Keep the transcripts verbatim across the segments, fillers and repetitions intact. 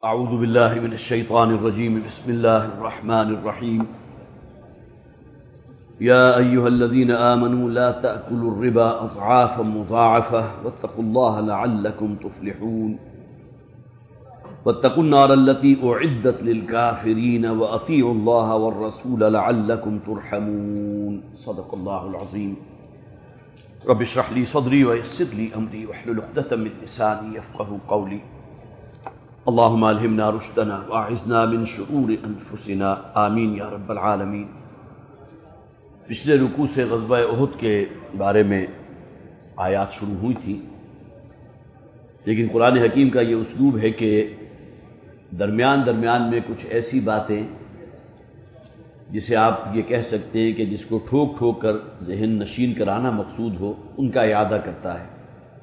اعوذ باللہ من الشیطان الرجیم بسم اللہ الرحمن الرحیم یا ایہا الذین آمنوا لا تأکلوا الربا اضعافا مضاعفہ واتقوا اللہ لعلکم تفلحون واتقوا النار التي اعدت للكافرین واطیعوا اللہ والرسول لعلکم ترحمون صدق اللہ العظیم رب اشرح لی صدری ویسر لی امری واحلل عقدۃ من لسانی یفقهوا قولی اللہم الہمنا رشدنا واعذنا من شرور انفسنا آمین یا رب العالمین۔ پچھلے رکوع سے غزوہ احد کے بارے میں آیات شروع ہوئی تھی، لیکن قرآن حکیم کا یہ اسلوب ہے کہ درمیان درمیان میں کچھ ایسی باتیں جسے آپ یہ کہہ سکتے ہیں کہ جس کو ٹھوک ٹھوک کر ذہن نشین کرانا مقصود ہو، ان کا اعادہ کرتا ہے۔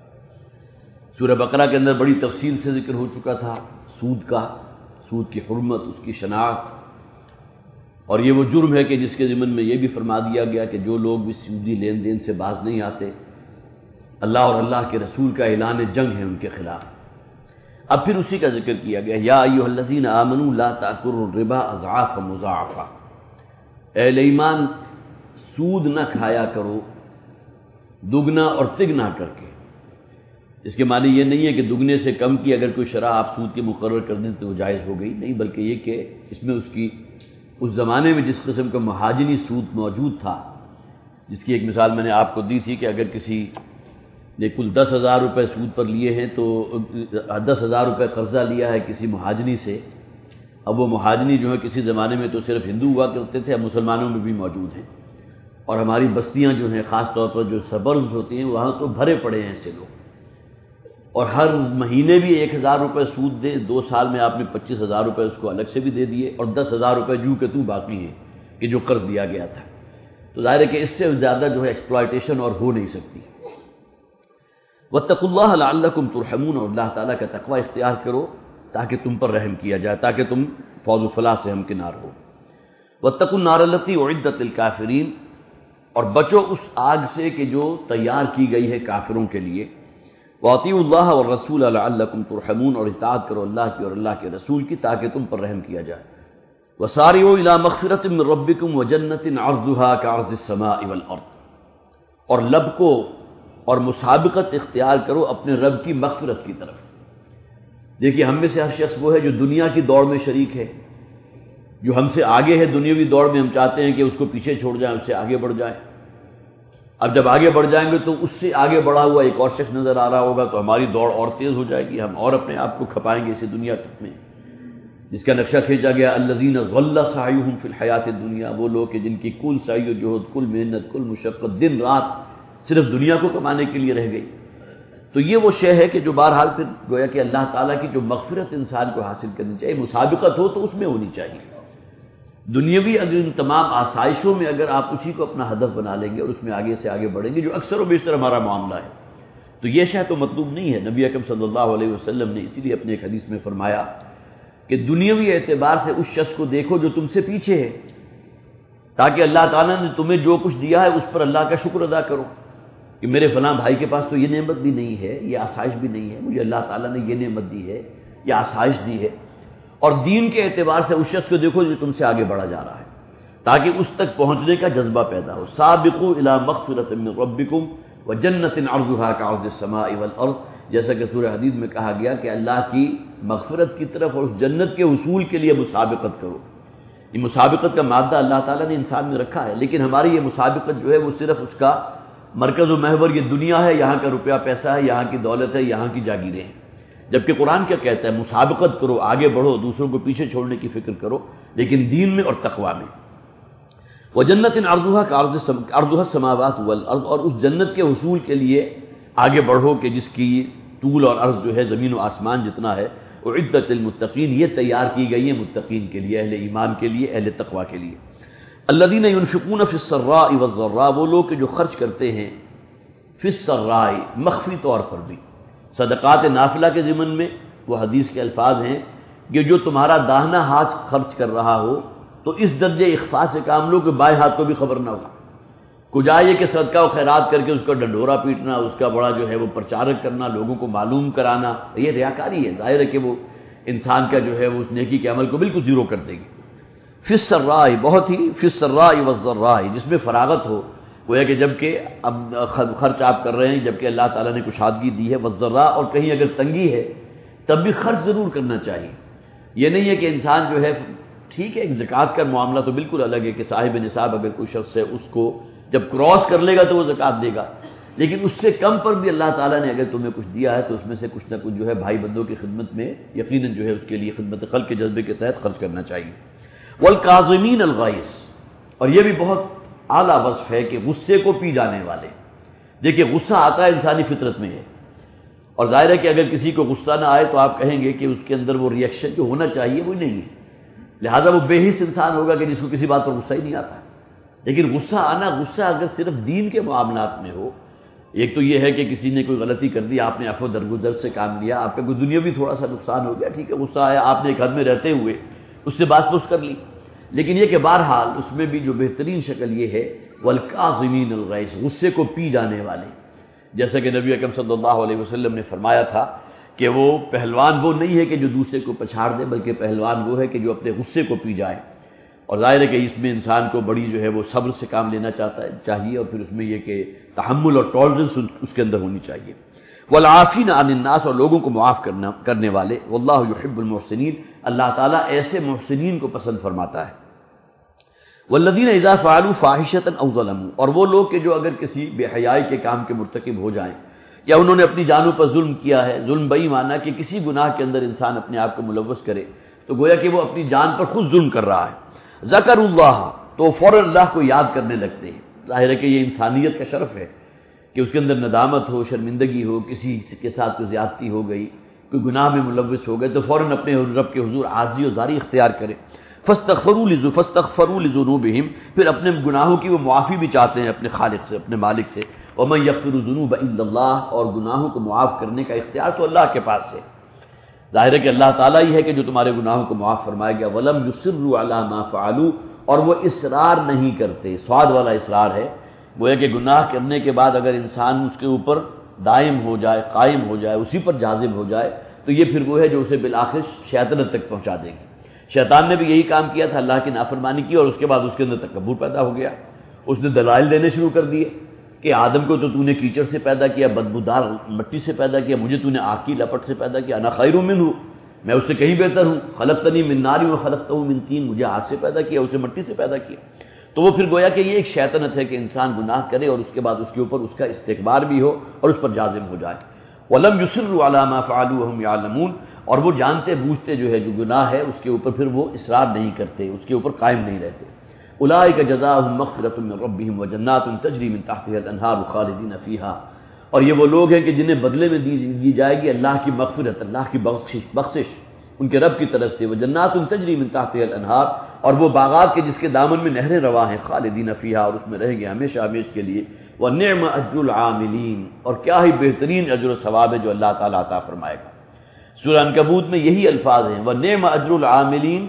سورہ بقرہ کے اندر بڑی تفصیل سے ذکر ہو چکا تھا سود کا، سود کی حرمت، اس کی شناخت، اور یہ وہ جرم ہے کہ جس کے ضمن میں یہ بھی فرما دیا گیا کہ جو لوگ بھی سودی لین دین سے باز نہیں آتے، اللہ اور اللہ کے رسول کا اعلان جنگ ہے ان کے خلاف۔ اب پھر اسی کا ذکر کیا گیا، یا ایھا الذین آمنوا لا تأکلوا الربا اضعافا مضاعفا، اے اہل ایمان سود نہ کھایا کرو دگنا اور تگنا کر کے۔ اس کے معنی یہ نہیں ہے کہ دگنے سے کم کی اگر کوئی شرح آپ سود کے مقرر کر دیں تو وہ جائز ہو گئی، نہیں، بلکہ یہ کہ اس میں اس کی اس زمانے میں جس قسم کا مہاجنی سود موجود تھا، جس کی ایک مثال میں نے آپ کو دی تھی کہ اگر کسی نے کل دس ہزار روپے سود پر لیے ہیں تو دس ہزار روپے قرضہ لیا ہے کسی مہاجنی سے۔ اب وہ مہاجنی جو ہے کسی زمانے میں تو صرف ہندو ہوا کرتے تھے، اب مسلمانوں میں بھی موجود ہیں، اور ہماری بستیاں جو ہیں خاص طور پر جو سبرز ہوتی ہیں وہاں تو بھرے پڑے ہیں ایسے لوگ، اور ہر مہینے بھی ایک ہزار روپے سود دے، دو سال میں آپ نے پچیس ہزار روپے اس کو الگ سے بھی دے دیے، اور دس ہزار روپے جو کہ تو باقی ہیں کہ جو قرض دیا گیا تھا۔ تو ظاہر ہے کہ اس سے زیادہ جو ہے ایکسپلائٹیشن اور ہو نہیں سکتی۔ واتقوا اللہ لعلکم ترحمون، اور اللہ تعالیٰ کا تقوی اختیار کرو تاکہ تم پر رحم کیا جائے، تاکہ تم فوز و فلاح سے ہمکنار ہو۔ واتقوا النار التي اعدت للکافرین، اور بچو اس آگ سے کہ جو تیار کی گئی ہے کافروں کے لیے۔ وَأَطِيعُوا اللَّهَ وَالرَّسُولَ لَعَلَّكُمْ تُرْحَمُونَ، اور اطاعت کرو اللہ کی اور اللہ کے رسول کی تاکہ تم پر رحم کیا جائے۔ وَسَارِعُوا إِلَىٰ مَغْفِرَةٍ مِّن رَّبِّكُمْ وَجَنَّةٍ عَرْضُهَا كَعَرْضِ السَّمَاءِ وَالْأَرْضِ، اور لب کو اور مسابقت اختیار کرو اپنے رب کی مغفرت کی طرف۔ دیکھیے ہم میں سے ہر شخص وہ ہے جو دنیا کی دوڑ میں شریک ہے، جو ہم سے آگے ہے دنیاوی دوڑ میں، ہم چاہتے ہیں کہ اس کو پیچھے چھوڑ جائیں، اس سے آگے بڑھ جائیں۔ اب جب آگے بڑھ جائیں گے تو اس سے آگے بڑھا ہوا ایک اور شخص نظر آ رہا ہوگا تو ہماری دوڑ اور تیز ہو جائے گی، ہم اور اپنے آپ کو کھپائیں گے اسی دنیا میں، جس کا نقشہ کھینچا گیا الذین ضل سعیہم فی الحیات الدنیا، وہ لوگ کہ جن کی کل سعی و جہد، کل محنت، کل مشقت دن رات صرف دنیا کو کمانے کے لیے رہ گئی۔ تو یہ وہ شے ہے کہ جو بہرحال پھر گویا کہ اللہ تعالیٰ کی جو مغفرت انسان کو حاصل کرنی چاہیے، مسابقت ہو تو اس میں ہونی چاہیے۔ دنیاوی اگر ان تمام آسائشوں میں اگر آپ اسی کو اپنا ہدف بنا لیں گے اور اس میں آگے سے آگے بڑھیں گے، جو اکثر و بیشتر ہمارا معاملہ ہے، تو یہ شے تو مطلوب نہیں ہے۔ نبی اکرم صلی اللہ علیہ وسلم نے اسی لیے اپنے ایک حدیث میں فرمایا کہ دنیاوی اعتبار سے اس شخص کو دیکھو جو تم سے پیچھے ہے، تاکہ اللہ تعالیٰ نے تمہیں جو کچھ دیا ہے اس پر اللہ کا شکر ادا کرو کہ میرے فلاں بھائی کے پاس تو یہ نعمت بھی نہیں ہے، یہ آسائش بھی نہیں ہے، مجھے اللہ تعالیٰ نے یہ نعمت دی ہے، یہ آسائش دی ہے۔ اور دین کے اعتبار سے اس شخص کو دیکھو جو تم سے آگے بڑھا جا رہا ہے، تاکہ اس تک پہنچنے کا جذبہ پیدا ہو۔ سابقوا الی مغفرۃ من ربکم وجنۃ عرضھا کعرض السماء والارض، جیسا کہ سورہ حدید میں کہا گیا کہ اللہ کی مغفرت کی طرف اور اس جنت کے حصول کے لیے مسابقت کرو۔ یہ مسابقت کا مادہ اللہ تعالیٰ نے انسان میں رکھا ہے، لیکن ہماری یہ مسابقت جو ہے وہ صرف اس کا مرکز و محور یہ دنیا ہے، یہاں کا روپیہ پیسہ ہے، یہاں کی دولت ہے، یہاں کی جاگیریں ہیں۔ جبکہ قرآن کیا کہتا ہے؟ مسابقت کرو، آگے بڑھو، دوسروں کو پیچھے چھوڑنے کی فکر کرو، لیکن دین میں اور تقویٰ میں۔ وجنت عرضھا کعرض السماوات والارض، اور اس جنت کے حصول کے لیے آگے بڑھو کہ جس کی طول اور عرض جو ہے زمین و آسمان جتنا ہے۔ اعدت للمتقین، یہ تیار کی گئی ہے متقین کے لیے، اہل ایمان کے لیے، اہل تقویٰ کے لیے۔ الذین ينفقون فی السراء والضراء، وہ لوگ کہ جو خرچ کرتے ہیں فی السراء، مخفی طور پر بھی، صدقات نافلہ کے ضمن میں، وہ حدیث کے الفاظ ہیں کہ جو تمہارا داہنا ہاتھ خرچ کر رہا ہو تو اس درجے اخفاء سے کام لو کہ بائیں ہاتھ کو بھی خبر نہ ہو۔ کجا یہ کہ صدقہ و خیرات کر کے اس کا ڈنڈورا پیٹنا، اس کا بڑا جو ہے وہ پرچارک کرنا، لوگوں کو معلوم کرانا، یہ ریاکاری ہے۔ ظاہر ہے کہ وہ انسان کا جو ہے وہ اس نیکی کے عمل کو بالکل زیرو کر دے گی۔ فی السراء، بہت ہی فی السراء والضراء، جس میں فراغت ہو، گویا کہ جب کہ اب خرچ آپ کر رہے ہیں، جب کہ اللہ تعالیٰ نے کشادگی دی ہے، والضراء، اور کہیں اگر تنگی ہے تب بھی خرچ ضرور کرنا چاہیے۔ یہ نہیں ہے کہ انسان جو ہے، ٹھیک ہے ایک زکوٰۃ کا معاملہ تو بالکل الگ ہے کہ صاحب نصاب اگر کوئی شخص ہے اس کو جب کراس کر لے گا تو وہ زکوٰۃ دے گا، لیکن اس سے کم پر بھی اللہ تعالیٰ نے اگر تمہیں کچھ دیا ہے تو اس میں سے کچھ نہ کچھ جو ہے بھائی بندوں کی خدمت میں یقیناً جو ہے اس کے لیے خدمت خلق کے جذبے کے تحت خرچ کرنا چاہیے۔ والکاظمین الغیظ، اور یہ بھی بہت اعلیٰ وصف ہے کہ غصے کو پی جانے والے۔ دیکھیے غصہ آتا ہے انسانی فطرت میں ہے، اور ظاہر ہے کہ اگر کسی کو غصہ نہ آئے تو آپ کہیں گے کہ اس کے اندر وہ ریئیکشن جو ہونا چاہیے وہ نہیں ہے، لہذا وہ بے حس انسان ہوگا کہ جس کو کسی بات پر غصہ ہی نہیں آتا۔ لیکن غصہ آنا، غصہ اگر صرف دین کے معاملات میں ہو، ایک تو یہ ہے کہ کسی نے کوئی غلطی کر دی، آپ نے عفو درگزر سے کام لیا، آپ کا کوئی دنیاوی تھوڑا سا نقصان ہو گیا، ٹھیک ہے غصہ آیا، آپ نے ایک حد میں رہتے ہوئے اس سے بات پوچھ کر لی، لیکن یہ کہ بہرحال اس میں بھی جو بہترین شکل یہ ہے والکاظمین الغیظ، غصے کو پی جانے والے۔ جیسا کہ نبی اکرم صلی اللہ علیہ وسلم نے فرمایا تھا کہ وہ پہلوان وہ نہیں ہے کہ جو دوسرے کو پچھاڑ دے، بلکہ پہلوان وہ ہے کہ جو اپنے غصے کو پی جائے۔ اور ظاہر ہے کہ اس میں انسان کو بڑی جو ہے وہ صبر سے کام لینا چاہتا ہے چاہیے، اور پھر اس میں یہ کہ تحمل اور ٹالرنس اس کے اندر ہونی چاہیے۔ والعافین عن الناس، اور لوگوں کو معاف کرنا کرنے والے۔ واللہ یحب المحسنین، اللہ تعالیٰ ایسے محسنین کو پسند فرماتا ہے۔ والذین اذا فعلوا فاحشۃ او ظلموا، اور وہ لوگ کہ جو اگر کسی بے حیائی کے کام کے مرتکب ہو جائیں یا انہوں نے اپنی جانوں پر ظلم کیا ہے، ظلم بئی معنی کہ کسی گناہ کے اندر انسان اپنے آپ کو ملوث کرے، تو گویا کہ وہ اپنی جان پر خود ظلم کر رہا ہے۔ ذکر اللہ، تو فوراً اللہ کو یاد کرنے لگتے ہیں۔ ظاہر ہے کہ یہ انسانیت کا شرف ہے کہ اس کے اندر ندامت ہو، شرمندگی ہو، کسی کے ساتھ کوئی زیادتی ہو گئی، کوئی گناہ میں ملوث ہو گئے، تو فوراً اپنے رب کے حضور عاجزی اور زاری اختیار کرے۔ فاستغفروا لذ فاستغفروا لذنوبہم، پھر اپنے گناہوں کی وہ معافی بھی چاہتے ہیں اپنے خالق سے، اپنے مالک سے۔ ومن یغفر الذنوب الا اللہ، اور گناہوں کو معاف کرنے کا اختیار تو اللہ کے پاس ہے۔ ظاہر ہے کہ اللہ تعالیٰ ہی ہے کہ جو تمہارے گناہوں کو معاف فرمائے گا۔ ولم یصروا علی ما فعلوا، اور وہ اصرار نہیں کرتے، سواد والا اصرار ہے، گویا کہ گناہ کرنے کے بعد اگر انسان اس کے اوپر دائم ہو جائے، قائم ہو جائے، اسی پر جازم ہو جائے، تو یہ پھر وہ ہے جو اسے بالآخر شیطنت تک پہنچا دے گی۔ شیطان نے بھی یہی کام کیا تھا، اللہ کی نافرمانی کی، اور اس کے بعد اس کے اندر تکبر پیدا ہو گیا۔ اس نے دلائل دینے شروع کر دیے کہ آدم کو تو تو نے کیچڑ سے پیدا کیا، بدبودار مٹی سے پیدا کیا، مجھے تو نے آگ کی لپٹ سے پیدا کیا، انا خیر منہ، میں اس سے کہیں بہتر ہوں، خلقتنی من نار و خلقتہ من طین، مجھے آگ سے پیدا کیا، اسے مٹی سے پیدا کیا۔ تو وہ پھر گویا کہ یہ ایک شیطنت ہے کہ انسان گناہ کرے اور اس کے بعد اس کے اوپر اس کا استکبار بھی ہو اور اس پر جازم ہو جائے۔ وَلَمْ يُصِرُّوا عَلَىٰ مَا فَعَلُوا وَهُمْ يَعْلَمُونَ، اور وہ جانتے بوجھتے جو ہے جو گناہ ہے اس کے اوپر پھر وہ اصرار نہیں کرتے، اس کے اوپر قائم نہیں رہتے۔ اولئک جزاؤہم مغفرۃ من ربہم وجنات تجری من تحتها الانہار خالدین فیہا، اور یہ وہ لوگ ہیں کہ جنہیں بدلے میں دی, دی جائے گی اللہ کی مغفرت، اللہ کی بخشش بخشش ان کے رب کی طرف سے، وجنات تجری من تحتها الانہار، اور وہ باغات کے جس کے دامن میں نہریں رواں ہیں، خالدین فیہا، اور اس میں رہیں گے ہمیشہ ہمیش کے لیے۔ ونعم اجر العاملین، اور کیا ہی بہترین اجر و ثواب ہے جو اللہ تعالیٰ عطا فرمائے گا۔ سورہ عنکبوت میں یہی الفاظ ہیں، وَنِعْمَ أَجْرُ الْعَامِلِينَ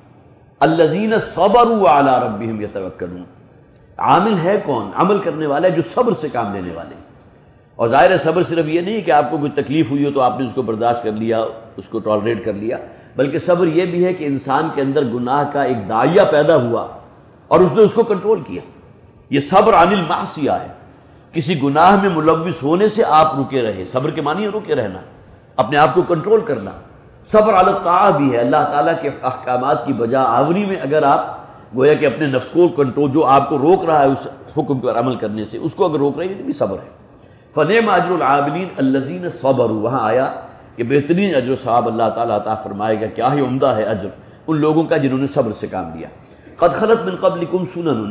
الَّذِينَ صَبَرُوا وَعَلَىٰ رَبِّهِمْ يَتَوَكَّلُونَ۔ عامل ہے کون؟ عمل کرنے والا ہے جو صبر سے کام لینے والے ہیں۔ اور ظاہر ہے صبر صرف یہ نہیں کہ آپ کو کوئی تکلیف ہوئی ہو تو آپ نے اس کو برداشت کر لیا، اس کو ٹالریٹ کر لیا، بلکہ صبر یہ بھی ہے کہ انسان کے اندر گناہ کا ایک داعیہ پیدا ہوا اور اس نے اس کو کنٹرول کیا۔ یہ صبر عن المعصیہ ہے، کسی گناہ میں ملوث ہونے سے آپ رکے رہے، صبر کے معنی ہے رکے رہنا، اپنے آپ کو کنٹرول کرنا۔ صبر علی الطاعہ بھی ہے، اللہ تعالیٰ کے احکامات کی بجا آوری میں اگر آپ گویا کہ اپنے نفس کو کنٹرول، جو آپ کو روک رہا ہے اس حکم پر عمل کرنے سے، اس کو اگر روک رہے ہیں تو بھی صبر ہے۔ فنعم اجر العاملین الذین صبروا، وہاں آیا کہ بہترین اجر و ثواب اللہ تعالیٰ عطا فرمائے گا، کیا ہی عمدہ ہے اجر ان لوگوں کا جنہوں نے صبر سے کام لیا۔ قد خلت من قبلکم سنن،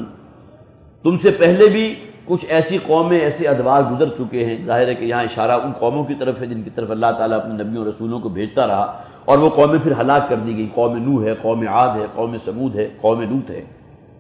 تم سے پہلے بھی کچھ ایسی قومیں، ایسے ادوار گزر چکے ہیں۔ ظاہر ہے کہ یہاں اشارہ ان قوموں کی طرف ہے جن کی طرف اللہ تعالیٰ اپنے نبیوں اور رسولوں کو بھیجتا رہا، اور وہ قومیں پھر ہلاک کر دی گئی۔ قوم نوح ہے، قوم عاد ہے، قوم سمود ہے، قوم لوط ہے۔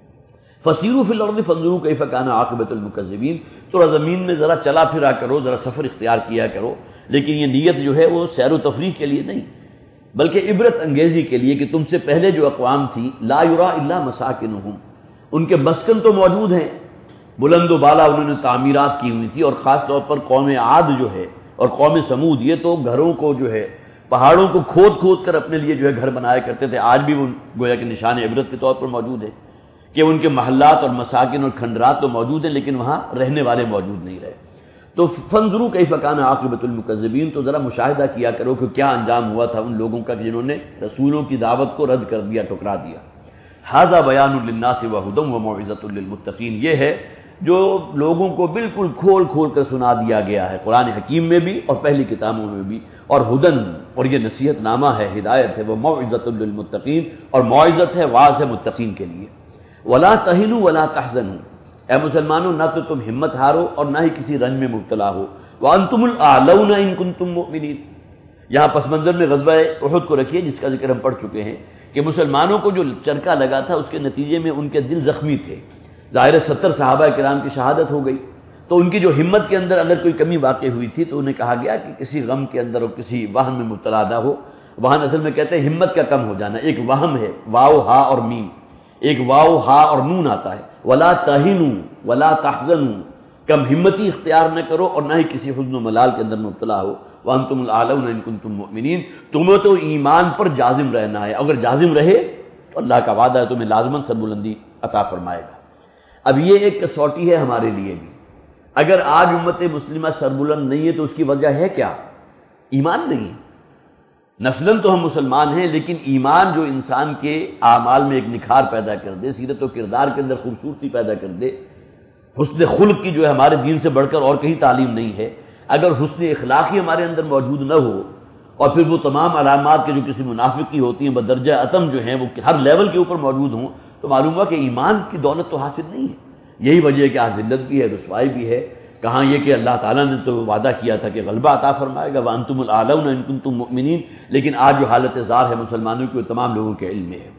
فسیروا فی الارض فانظروا کیف کان عاقبۃ المکذبین، تو زمین میں ذرا چلا پھرا کرو، ذرا سفر اختیار کیا کرو، لیکن یہ نیت جو ہے وہ سیر و تفریح کے لیے نہیں، بلکہ عبرت انگیزی کے لیے کہ تم سے پہلے جو اقوام تھی، لا یرا الا مساکنہم، ان کے مسکن تو موجود ہیں، بلند و بالا انہوں نے تعمیرات کی ہوئی تھی، اور خاص طور پر قوم عاد جو ہے اور قوم سمود، یہ تو گھروں کو جو ہے پہاڑوں کو کھود کھود کر اپنے لیے جو ہے گھر بنایا کرتے تھے، آج بھی وہ گویا کہ نشان عبرت کے طور پر موجود ہے کہ ان کے محلات اور مساکن اور کھنڈرات تو موجود ہیں لیکن وہاں رہنے والے موجود نہیں رہے۔ تو فانظروا کیف کان عاقبۃ المکذبین، تو ذرا مشاہدہ کیا کرو کہ کیا انجام ہوا تھا ان لوگوں کا جنہوں نے رسولوں کی دعوت کو رد کر دیا، ٹھکرا دیا۔ ھذا بیان للناس وھدی وموعظۃ للمتقین، یہ ہے جو لوگوں کو بالکل کھول کھول کر سنا دیا گیا ہے قرآن حکیم میں بھی اور پہلی کتابوں میں بھی، اور ہدن، اور یہ نصیحت نامہ ہے، ہدایت ہے، وہ موعظۃ للمتقین، اور موعظت ہے، واعظ ہے متقین کے لیے۔ ولا تہنوا ولا تحزنوا، اے مسلمانوں نہ تو تم ہمت ہارو اور نہ ہی کسی رنج میں مبتلا ہو، وانتم الاعلون ان کنتم مؤمنین۔ یہاں پس منظر میں غزوہ احد کو رکھیے جس کا ذکر ہم پڑھ چکے ہیں کہ مسلمانوں کو جو چرکا لگا تھا اس کے نتیجے میں ان کے دل زخمی تھے، ظاہر ستر صحابہ کرام کی شہادت ہو گئی، تو ان کی جو ہمت کے اندر اگر کوئی کمی واقع ہوئی تھی تو انہیں کہا گیا کہ کسی غم کے اندر اور کسی وہم میں مبتلا نہ ہو۔ وہاں اصل میں کہتے ہیں ہمت کا کم ہو جانا، ایک وہم ہے، واو ہا اور میم، ایک واو ہا اور نون آتا ہے، ولا تہنوا ولا تحزنوا، کم ہمتی اختیار نہ کرو اور نہ ہی کسی حزن و ملال کے اندر مبتلا ہو، وانتم الاعلون ان کنتم مؤمنین، تمہیں تو ایمان پر جازم رہنا ہے، اگر جازم رہے تو اللہ کا وعدہ ہے تمہیں لازماً سربلندی عطا فرمائے گا۔ اب یہ ایک کسوٹی ہے ہمارے لیے بھی، اگر آج امت مسلمہ سربلند نہیں ہے تو اس کی وجہ ہے کیا؟ ایمان نہیں ہے۔ نسلاً تو ہم مسلمان ہیں لیکن ایمان جو انسان کے اعمال میں ایک نکھار پیدا کر دے، سیرت و کردار کے اندر خوبصورتی پیدا کر دے، حسن خلق کی جو ہے ہمارے دین سے بڑھ کر اور کہیں تعلیم نہیں ہے، اگر حسن اخلاقی ہمارے اندر موجود نہ ہو اور پھر وہ تمام علامات کے جو کسی منافق کی ہوتی ہیں بدرجہ اتم جو ہیں وہ ہر لیول کے اوپر موجود ہوں، تو معلوم ہوا کہ ایمان کی دولت تو حاصل نہیں ہے۔ یہی وجہ ہے کہ آج ذلت بھی ہے، رسوائی بھی ہے، کہاں یہ کہ اللہ تعالیٰ نے تو وعدہ کیا تھا کہ غلبہ عطا فرمائے گا، وانتم الاعلون ان کنتم مؤمنین، لیکن آج جو حالت زار ہے مسلمانوں کی وہ تمام لوگوں کے علم میں ہے۔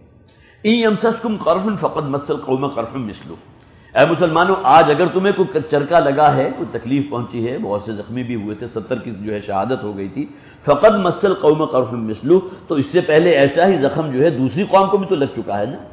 ان یمسسکم قرح فقد مس القوم قرح مثلہ، اے مسلمانوں آج اگر تمہیں کوئی چرکا لگا ہے، کوئی تکلیف پہنچی ہے، بہت سے زخمی بھی ہوئے تھے، ستر کی جو ہے شہادت ہو گئی تھی، فقد مس القوم قرح مثلہ، تو اس سے پہلے ایسا ہی زخم جو ہے دوسری قوم کو بھی تو لگ چکا ہے نا۔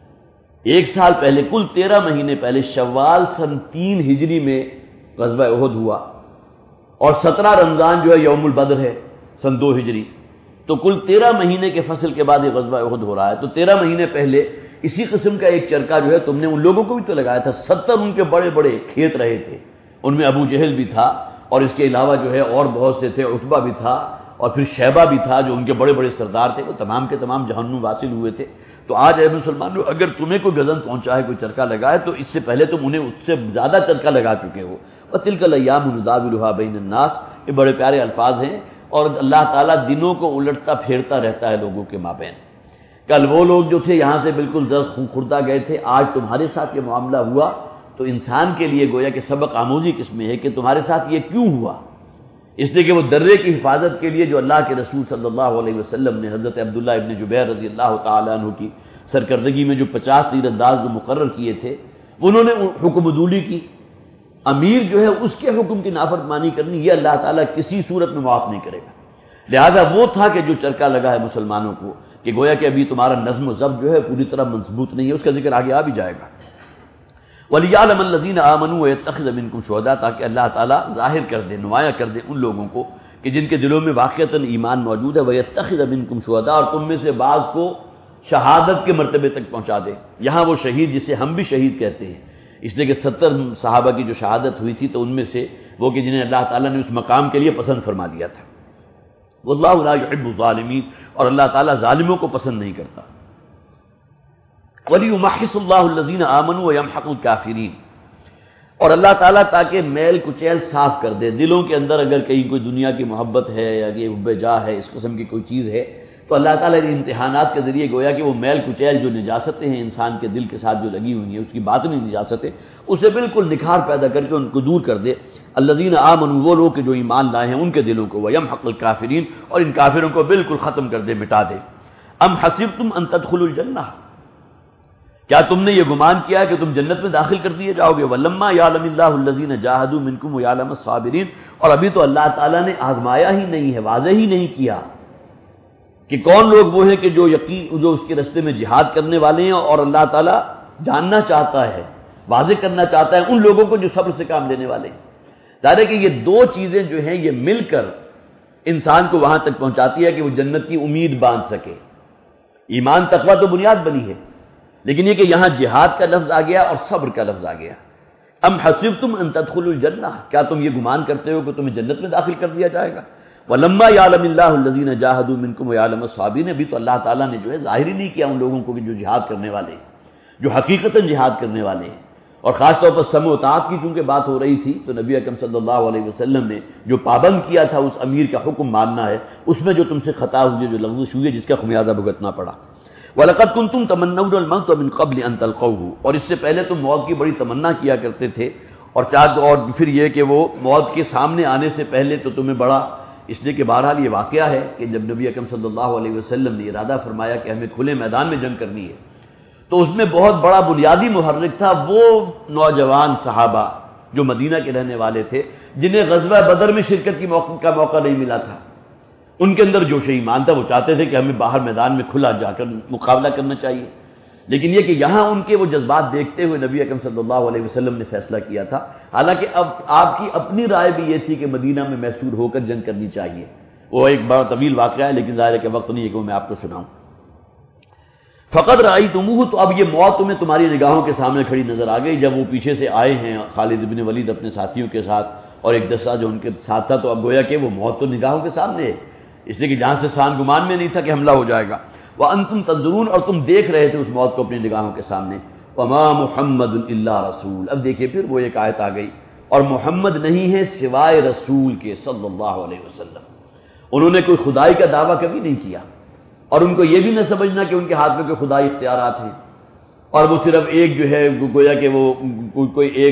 ایک سال پہلے، کل تیرہ مہینے پہلے، شوال سن تین ہجری میں غزوہ احد ہوا، اور سترہ رمضان جو ہے یوم البدر ہے سن دو ہجری، تو کل تیرہ مہینے کے فصل کے بعد یہ غزوہ احد ہو رہا ہے۔ تو تیرہ مہینے پہلے اسی قسم کا ایک چرکا جو ہے تم نے ان لوگوں کو بھی تو لگایا تھا، ستر ان کے بڑے بڑے کھیت رہے تھے، ان میں ابو جہل بھی تھا اور اس کے علاوہ جو ہے اور بہت سے تھے، عتبہ بھی تھا اور پھر شیبہ بھی تھا جو ان کے بڑے بڑے سردار تھے، وہ تمام کے تمام جہنم واصل ہوئے تھے۔ تو آج اے مسلمانوں اگر تمہیں کوئی غزن پہنچا ہے، کوئی چرکا لگا ہے، تو اس سے پہلے تم انہیں اس سے زیادہ چرکا لگا چکے ہو۔ وَتِلْكَ الْأَيَّامُ نُدَاوِلُهَا بَيْنَ النَّاسِ، یہ بڑے پیارے الفاظ ہیں، اور اللہ تعالیٰ دنوں کو الٹتا پھیرتا رہتا ہے لوگوں کے مابین۔ کل وہ لوگ جو تھے یہاں سے بالکل زرد خون خوردہ گئے تھے، آج تمہارے ساتھ یہ معاملہ ہوا، تو انسان کے لیے گویا کہ سبق آموزی کس میں ہے کہ تمہارے ساتھ یہ کیوں ہوا؟ اس لیے کہ وہ درے کی حفاظت کے لیے جو اللہ کے رسول صلی اللہ علیہ وسلم نے حضرت عبداللہ ابن جبیر رضی اللہ تعالیٰ عنہ کی سرکردگی میں جو پچاس تیر انداز جو مقرر کیے تھے، انہوں نے حکم عدولی کی، امیر جو ہے اس کے حکم کی نافرمانی کرنی، یہ اللہ تعالیٰ کسی صورت میں معاف نہیں کرے گا۔ لہذا وہ تھا کہ جو چرکا لگا ہے مسلمانوں کو کہ گویا کہ ابھی تمہارا نظم و ضبط جو ہے پوری طرح مضبوط نہیں ہے، اس کا ذکر آگے آ بھی جائے گا۔ وَلِيَعْلَمَ الَّذِينَ آمَنُوا وَيَتَّخِذَ مِنكُمْ شُهَدَاءَ، تاکہ اللہ تعالیٰ ظاہر کر دے، نمایاں کر دے ان لوگوں کو کہ جن کے دلوں میں واقعتاً ایمان موجود ہے، وَيَتَّخِذَ مِنكُمْ شُهَدَاءَ، اور تم میں سے بعض کو شہادت کے مرتبے تک پہنچا دے۔ یہاں وہ شہید جسے ہم بھی شہید کہتے ہیں، اس لیے کہ ستر صحابہ کی جو شہادت ہوئی تھی تو ان میں سے وہ کہ جنہیں اللہ تعالیٰ نے اس مقام کے لیے پسند فرما دیا تھا۔ واللہ لا يحب الظالمین، اور اللہ تعالیٰ ظالموں کو پسند نہیں کرتا۔ وَلِيُمَحِّصُ اللَّهُ الَّذِينَ آمَنُوا وَيَمْحَقُ الْكَافِرِينَ، اور اللہ تعالیٰ تاکہ میل کچیل صاف کر دے، دلوں کے اندر اگر کہیں کوئی دنیا کی محبت ہے یا یہ حب جاہ ہے، اس قسم کی کوئی چیز ہے، تو اللہ تعالیٰ نے امتحانات کے ذریعے گویا کہ وہ میل کچیل جو نجاستیں ہیں انسان کے دل کے ساتھ جو لگی ہوئی ہیں، اس کی باطنی نجاستیں، اسے بالکل نکھار پیدا کر کے ان کو دور کر دے۔ الذین آمنوا، وہ لوگ جو ایمان لائے ہیں ان کے دلوں کو، ویمحق الکافرین، اور ان کافروں کو بالکل ختم کر دے، مٹا دے۔ ام حسبتم ان تدخلوا الجنہ، کیا تم نے یہ گمان کیا ہے کہ تم جنت میں داخل کر دیے جاؤ گے؟ وَلَمَّا يَعْلَمِ اللَّهُ الَّذِينَ جَاهَدُوا مِنكُمْ وَيَعْلَمَ الصَّابِرِينَ، اور ابھی تو اللہ تعالیٰ نے آزمایا ہی نہیں ہے، واضح ہی نہیں کیا کہ کون لوگ وہ ہیں کہ جو یقین جو اس کے راستے میں جہاد کرنے والے ہیں، اور اللہ تعالیٰ جاننا چاہتا ہے، واضح کرنا چاہتا ہے ان لوگوں کو جو صبر سے کام لینے والے ہیں۔ ظاہر ہے کہ یہ دو چیزیں جو ہیں یہ مل کر انسان کو وہاں تک پہنچاتی ہے کہ وہ جنت کی امید باندھ سکے۔ ایمان تقویٰ تو بنیاد بنی ہے، لیکن یہ کہ یہاں جہاد کا لفظ آ گیا اور صبر کا لفظ آ گیا۔ ام حسبتم ان تدخلوا الجنہ، کیا تم یہ گمان کرتے ہو کہ تمہیں جنت میں داخل کر دیا جائے گا؟ وَلَمَّا يَعْلَمِ اللَّهُ الَّذِينَ جَاهَدُوا مِنكُمْ وَيَعْلَمَ الصَّابِرِينَ، بھی تو اللہ تعالیٰ نے جو ہے ظاہر ہی نہیں کیا ان لوگوں کو کہ جو جہاد کرنے والے ہیں، جو حقیقتاً جہاد کرنے والے ہیں۔ اور خاص طور پر سمع و اطاعت کی چونکہ بات ہو رہی تھی تو نبی اکرم صلی اللہ علیہ وسلم نے جو پابند کیا تھا اس امیر کا حکم ماننا ہے، اس میں جو تم سے خطا ہوئی، جو لغزش ہوئی ہے، جس کا خمیازہ بھگتنا پڑا۔ وَلَقَدْ كُنْتُمْ تَمَنَّوْنَ الْمَوْتَ مِنْ قَبْلِ أَنْ تَلْقَوْهُ، اور اس سے پہلے تم موت کی بڑی تمنا کیا کرتے تھے، اور چاہت اور پھر یہ کہ وہ موت کے سامنے آنے سے پہلے تو تمہیں بڑا، اس لیے کہ بہرحال یہ واقعہ ہے کہ جب نبی اکرم صلی اللہ علیہ وسلم نے ارادہ فرمایا کہ ہمیں کھلے میدان میں جنگ کرنی ہے، تو اس میں بہت بڑا بنیادی محرک تھا وہ نوجوان صحابہ جو مدینہ کے رہنے والے تھے، جنہیں غزوہ بدر میں شرکت کی موقع کا موقع نہیں ملا تھا۔ ان کے اندر جوش ایمان تھا، وہ چاہتے تھے کہ ہمیں باہر میدان میں کھلا جا کر مقابلہ کرنا چاہیے، لیکن یہ کہ یہاں ان کے وہ جذبات دیکھتے ہوئے نبی اکرم صلی اللہ علیہ وسلم نے فیصلہ کیا تھا، حالانکہ اب آپ کی اپنی رائے بھی یہ تھی کہ مدینہ میں محصور ہو کر جنگ کرنی چاہیے۔ وہ ایک بڑا طویل واقعہ ہے، لیکن ظاہر ہے کہ وقت نہیں ہے کہ میں آپ کو سناؤں۔ فقد رأیتموہ، تو اب یہ موت تمہیں تمہاری نگاہوں کے سامنے کھڑی نظر آ گئی، جب وہ پیچھے سے آئے ہیں خالد بن ولید اپنے ساتھیوں کے ساتھ اور ایک دستہ جو ان کے ساتھ تھا، تو اب گویا کہ وہ موت تو نگاہوں کے سامنے ہے، اس لیے کہ جہاں سے سان گمان میں نہیں تھا کہ حملہ ہو جائے گا۔ وَأَنْتُمْ تَنظُرُونَ، اور تم دیکھ رہے تھے اس موت کو اپنی نگاہوں کے سامنے۔ وَمَا مُحَمَّدٌ إِلَّا رَسُولٌ، اب دیکھیے پھر وہ ایک آیت آ گئی، اور محمد نہیں ہے سوائے رسول کے صلی اللہ علیہ وسلم۔ انہوں نے کوئی خدائی کا دعویٰ کبھی نہیں کیا، اور ان کو یہ بھی نہ سمجھنا کہ ان کے ہاتھ میں کوئی خدائی اختیارات ہیں، اور وہ صرف ایک جو ہے گویا کہ وہ کوئی ایک